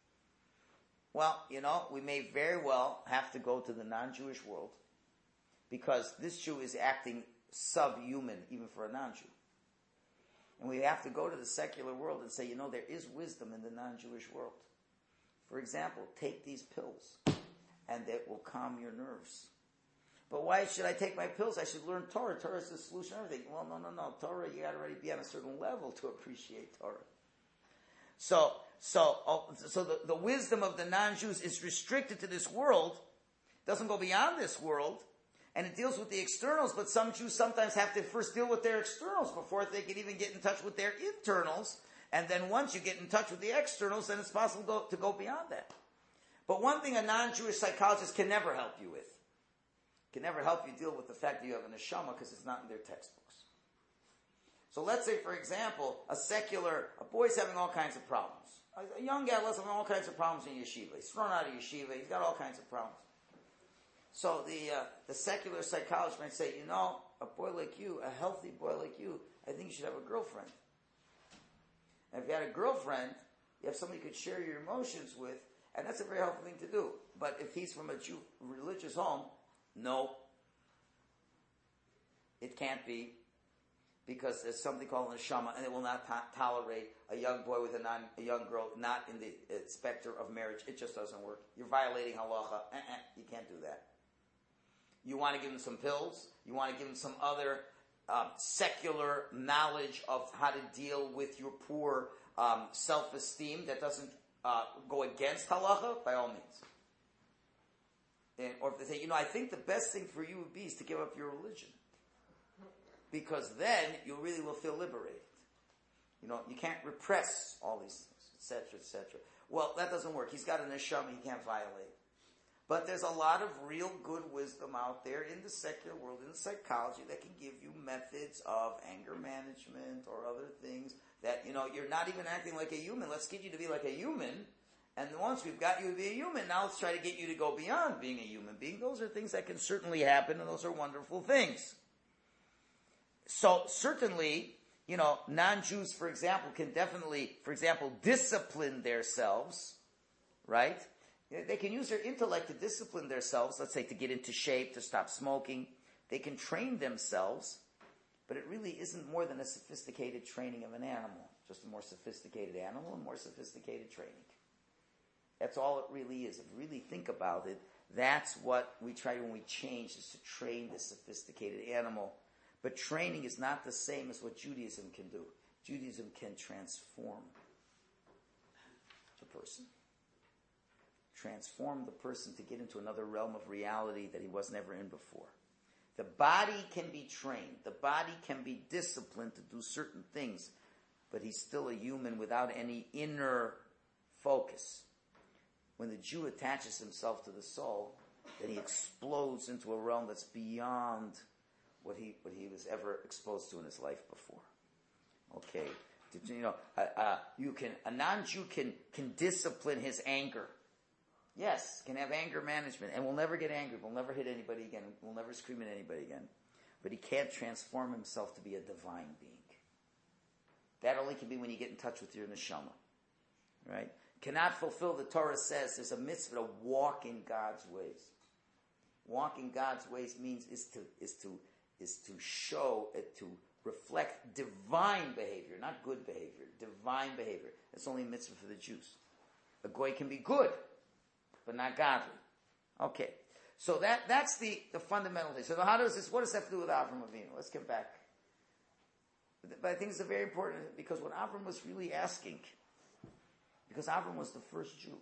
Well, you know, we may very well have to go to the non-Jewish world because this Jew is acting subhuman even for a non-Jew. And we have to go to the secular world and say, you know, there is wisdom in the non-Jewish world. For example, take these pills and it will calm your nerves. But why should I take my pills? I should learn Torah. Torah is the solution to everything. Well, no, no, no. Torah, you got to already be on a certain level to appreciate Torah. So, so, oh, so the, the wisdom of the non-Jews is restricted to this world, doesn't go beyond this world, and it deals with the externals, but some Jews sometimes have to first deal with their externals before they can even get in touch with their internals, and then once you get in touch with the externals, then it's possible to go, to go beyond that. But one thing a non-Jewish psychologist can never help you with can never help you deal with the fact that you have a neshama because it's not in their textbooks. So let's say, for example, a secular, a boy's having all kinds of problems. A young guy has all kinds of problems in yeshiva. He's thrown out of yeshiva. He's got all kinds of problems. So the uh, the secular psychologist might say, you know, a boy like you, a healthy boy like you, I think you should have a girlfriend. And if you had a girlfriend, you have somebody you could share your emotions with, and that's a very helpful thing to do. But if he's from a Jew religious home, no, it can't be. Because there's something called a neshama, and it will not to- tolerate a young boy with a, non, a young girl not in the uh, specter of marriage. It just doesn't work. You're violating halacha. Uh-uh, you can't do that. You want to give him some pills. You want to give him some other uh, secular knowledge of how to deal with your poor um, self-esteem that doesn't uh, go against halacha, by all means. And, or if they say, you know, I think the best thing for you would be is to give up your religion. Because then you really will feel liberated. You know, you can't repress all these things, et cetera, et cetera. Well, that doesn't work. He's got a neshama he can't violate. But there's a lot of real good wisdom out there in the secular world, in the psychology, that can give you methods of anger management or other things that, you know, you're not even acting like a human. Let's get you to be like a human. And once we've got you to be a human, now let's try to get you to go beyond being a human being. Those are things that can certainly happen, and those are wonderful things. So certainly, you know, non-Jews, for example, can definitely, for example, discipline themselves, right? They can use their intellect to discipline themselves, let's say to get into shape, to stop smoking. They can train themselves, but it really isn't more than a sophisticated training of an animal. Just a more sophisticated animal and more sophisticated training. That's all it really is. If you really think about it, that's what we try when we change, is to train the sophisticated animal. But training is not the same as what Judaism can do. Judaism can transform the person. Transform the person to get into another realm of reality that he was never in before. The body can be trained. The body can be disciplined to do certain things. But he's still a human without any inner focus. When the Jew attaches himself to the soul, then he explodes into a realm that's beyond what he what he was ever exposed to in his life before. Okay, you know, uh, uh, you can a non-Jew can can discipline his anger. Yes, can have anger management, and will never get angry. Will never hit anybody again. Will never scream at anybody again. But he can't transform himself to be a divine being. That only can be when you get in touch with your neshama, right? Cannot fulfill, the Torah says, there's a mitzvah to walk in God's ways. Walk in God's ways means is to is to is to show, uh, to reflect divine behavior, not good behavior, divine behavior. That's only a mitzvah for the Jews. A goy can be good, but not godly. Okay, so that that's the, the fundamental thing. So how does this, what does that have to do with Avram Avinu? Let's get back. But I think it's very important, because what Avram was really asking, because Avram was the first Jew,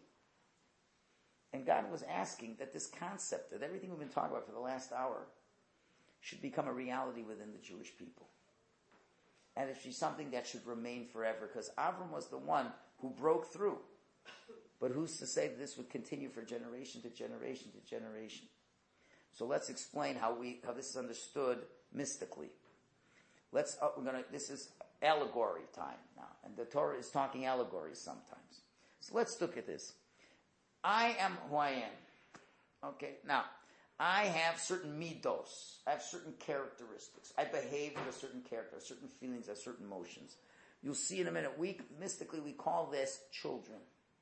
and God was asking that this concept, that everything we've been talking about for the last hour, should become a reality within the Jewish people. And it should be something that should remain forever, because Avram was the one who broke through. But who's to say that this would continue for generation to generation to generation? So let's explain how we how this is understood mystically. Let's uh, we're gonna this is allegory time now, and the Torah is talking allegories sometimes. So let's look at this. I am who I am. Okay, now I have certain midos. I have certain characteristics. I behave with a certain character, certain feelings, a certain emotions. You'll see in a minute. We mystically we call this children.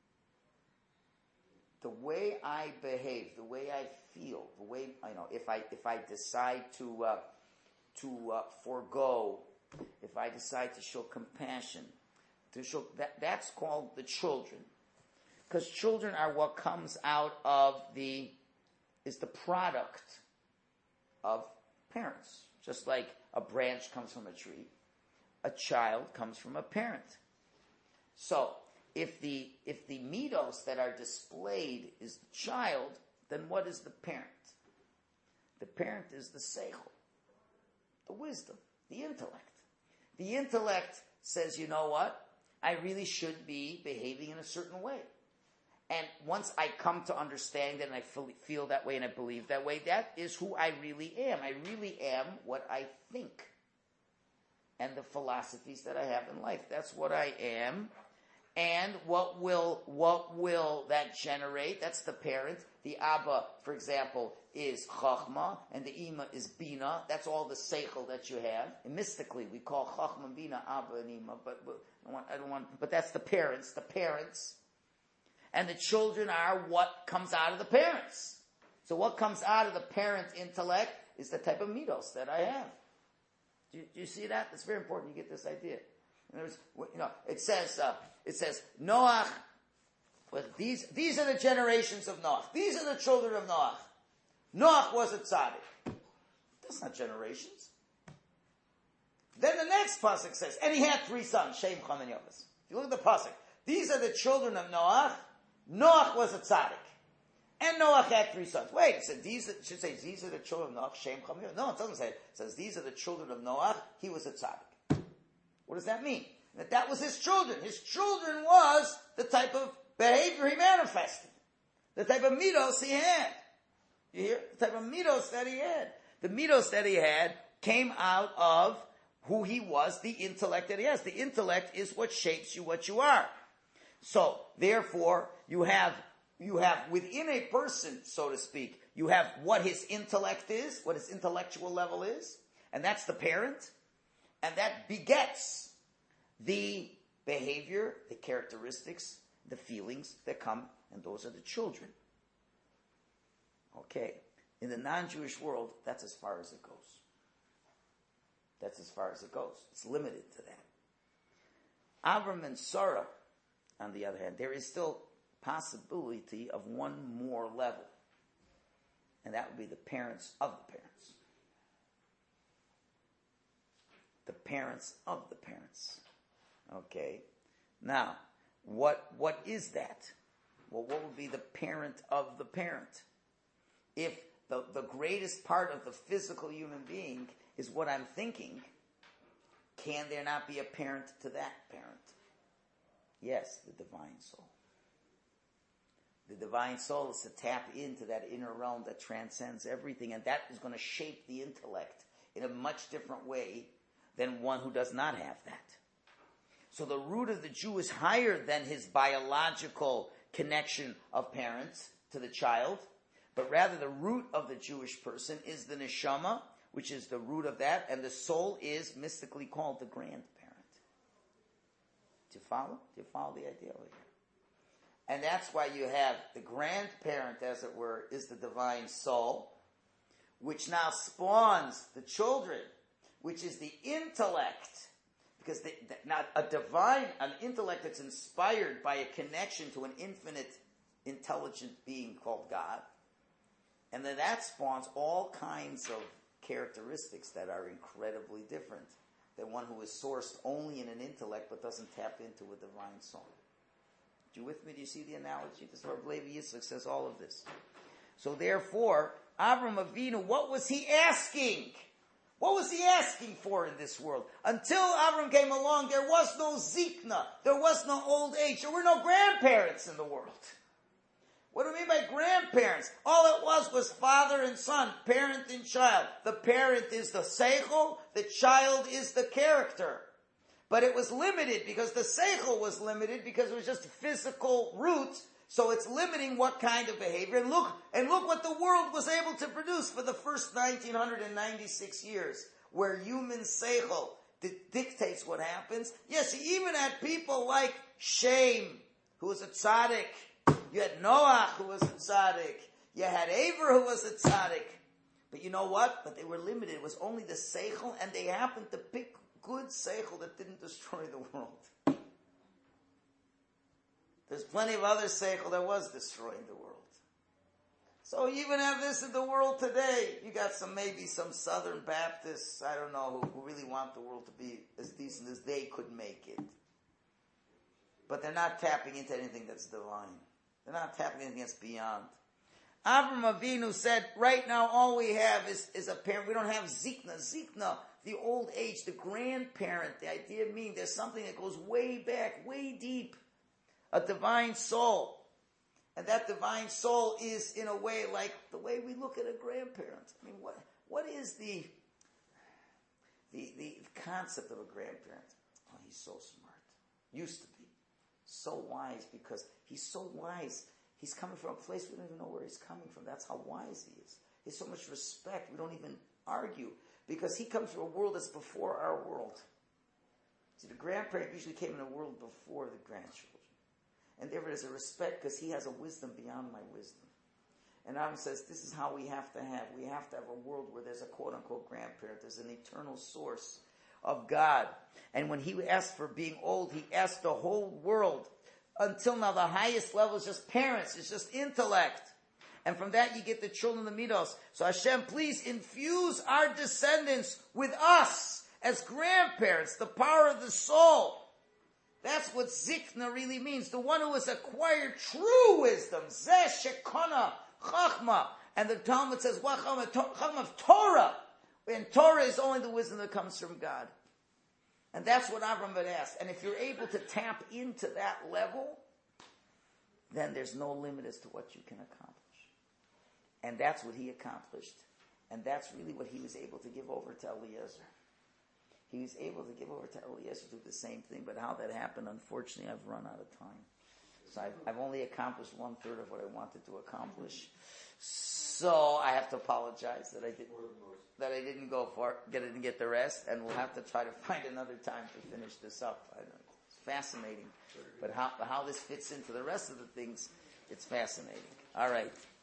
The way I behave, the way I feel, the way you know, if I if I decide to uh, to uh, forego, if I decide to show compassion, to show that that's called the children, because children are what comes out of the is the product of parents. Just like a branch comes from a tree, a child comes from a parent. So if the if the midos that are displayed is the child, then what is the parent? The parent is the seichel, the wisdom, the intellect. The intellect says, you know what? I really should be behaving in a certain way. And once I come to understand it and I feel that way and I believe that way, that is who I really am. I really am what I think. And the philosophies that I have in life. That's what I am. And what will, what will that generate? That's the parent. The Abba, for example, is Chachma, and the Ima is Bina. That's all the Seichel that you have. And mystically, we call Chachma and Bina Abba and Ima, but, but I don't want, I don't want, but that's the parents, the parents. And the children are what comes out of the parents. So what comes out of the parent intellect is the type of midos that I have. Do you, do you see that? It's very important you get this idea. In other words, you know, it says, uh, it says, Noach, well, these, these are the generations of Noach. These are the children of Noach. Noach was a tzaddik. That's not generations. Then the next pasuk says, and he had three sons, Shem, Cham, and Yafes. If you look at the pasuk, these are the children of Noach. Noach was a tzaddik. And Noach had three sons. Wait, it said these, it should say, these are the children of Noach, Shem, Cham, and Yafes. No, it doesn't say it. It says, these are the children of Noach. He was a tzaddik. What does that mean? That that was his children. His children was the type of behavior he manifested. The type of midos he had. You hear? The type of midos that he had. The midos that he had came out of who he was, the intellect that he has. The intellect is what shapes you what you are. So, therefore, you have, you have within a person, so to speak, you have what his intellect is, what his intellectual level is, and that's the parent, and that begets the behavior, the characteristics, the feelings that come, and those are the children. Okay. In the non-Jewish world, that's as far as it goes. That's as far as it goes. It's limited to that. Avram and Sarah, on the other hand, there is still possibility of one more level. And that would be the parents of the parents. The parents of the parents. Okay. Now, what what is that? Well, what would be the parent of the parent? If the, the greatest part of the physical human being is what I'm thinking, can there not be a parent to that parent? Yes, the divine soul. The divine soul is to tap into that inner realm that transcends everything, and that is going to shape the intellect in a much different way than one who does not have that. So the root of the Jew is higher than his biological connection of parents to the child, but rather the root of the Jewish person is the neshama, which is the root of that, and the soul is mystically called the grandparent. Do you follow? Do you follow the idea over here? And that's why you have the grandparent, as it were, is the divine soul, which now spawns the children, which is the intellect. Because the, the, not a divine, an intellect that's inspired by a connection to an infinite, intelligent being called God. And then that spawns all kinds of characteristics that are incredibly different than one who is sourced only in an intellect but doesn't tap into a divine soul. Do you with me? Do you see the analogy? This is where Levi Yitzchak says all of this. So therefore, Avram Avinu, what was he asking? What was he asking for in this world? Until Avram came along, there was no zikna. There was no old age. There were no grandparents in the world. What do we mean by grandparents? All it was was father and son, parent and child. The parent is the seichel, the child is the character. But it was limited because the seichel was limited because it was just physical roots. So it's limiting what kind of behavior. And look, and look what the world was able to produce for the first nineteen ninety-six years, where human seichel di- dictates what happens. Yes, you even had people like Shem, who was a tzaddik. You had Noach, who was a tzaddik. You had Aver, who was a tzaddik. But you know what? But they were limited. It was only the seichel, and they happened to pick good seichel that didn't destroy the world. There's plenty of other seichel that was destroying the world. So you even have this in the world today. You got some, maybe some Southern Baptists, I don't know, who, who really want the world to be as decent as they could make it. But they're not tapping into anything that's divine. They're not tapping into anything that's beyond. Avram Avinu said, right now all we have is, is a parent. We don't have zikna. Zikna, the old age, the grandparent, the idea meaning there's something that goes way back, way deep. A divine soul. And that divine soul is, in a way, like the way we look at a grandparent. I mean, what what is the the the concept of a grandparent? Oh, he's so smart. Used to be. So wise, because he's so wise. He's coming from a place we don't even know where he's coming from. That's how wise he is. He has so much respect. We don't even argue. Because he comes from a world that's before our world. See, the grandparent usually came in a world before the grandchildren. And therefore there's a respect because he has a wisdom beyond my wisdom. And Aaron says this is how we have to have. We have to have a world where there's a quote-unquote grandparent. There's an eternal source of God. And when he asked for being old, he asked the whole world. Until now, the highest level is just parents. It's just intellect. And from that, you get the children of the Midos. So Hashem, please infuse our descendants with us as grandparents, the power of the soul. That's what Zikna really means. The one who has acquired true wisdom. Zeh shekona chachma. And the Talmud says, what chachma? Chachma of Torah. And Torah is only the wisdom that comes from God. And that's what Avram had asked. And if you're able to tap into that level, then there's no limit as to what you can accomplish. And that's what he accomplished. And that's really what he was able to give over to Eliezer. He was able to give over to Eliezer to do the same thing. But how that happened, unfortunately, I've run out of time. So I've, I've only accomplished one third of what I wanted to accomplish. So I have to apologize that I did that I didn't go for didn't get the rest, and we'll have to try to find another time to finish this up. I don't know. It's fascinating, but how how this fits into the rest of the things, it's fascinating. All right.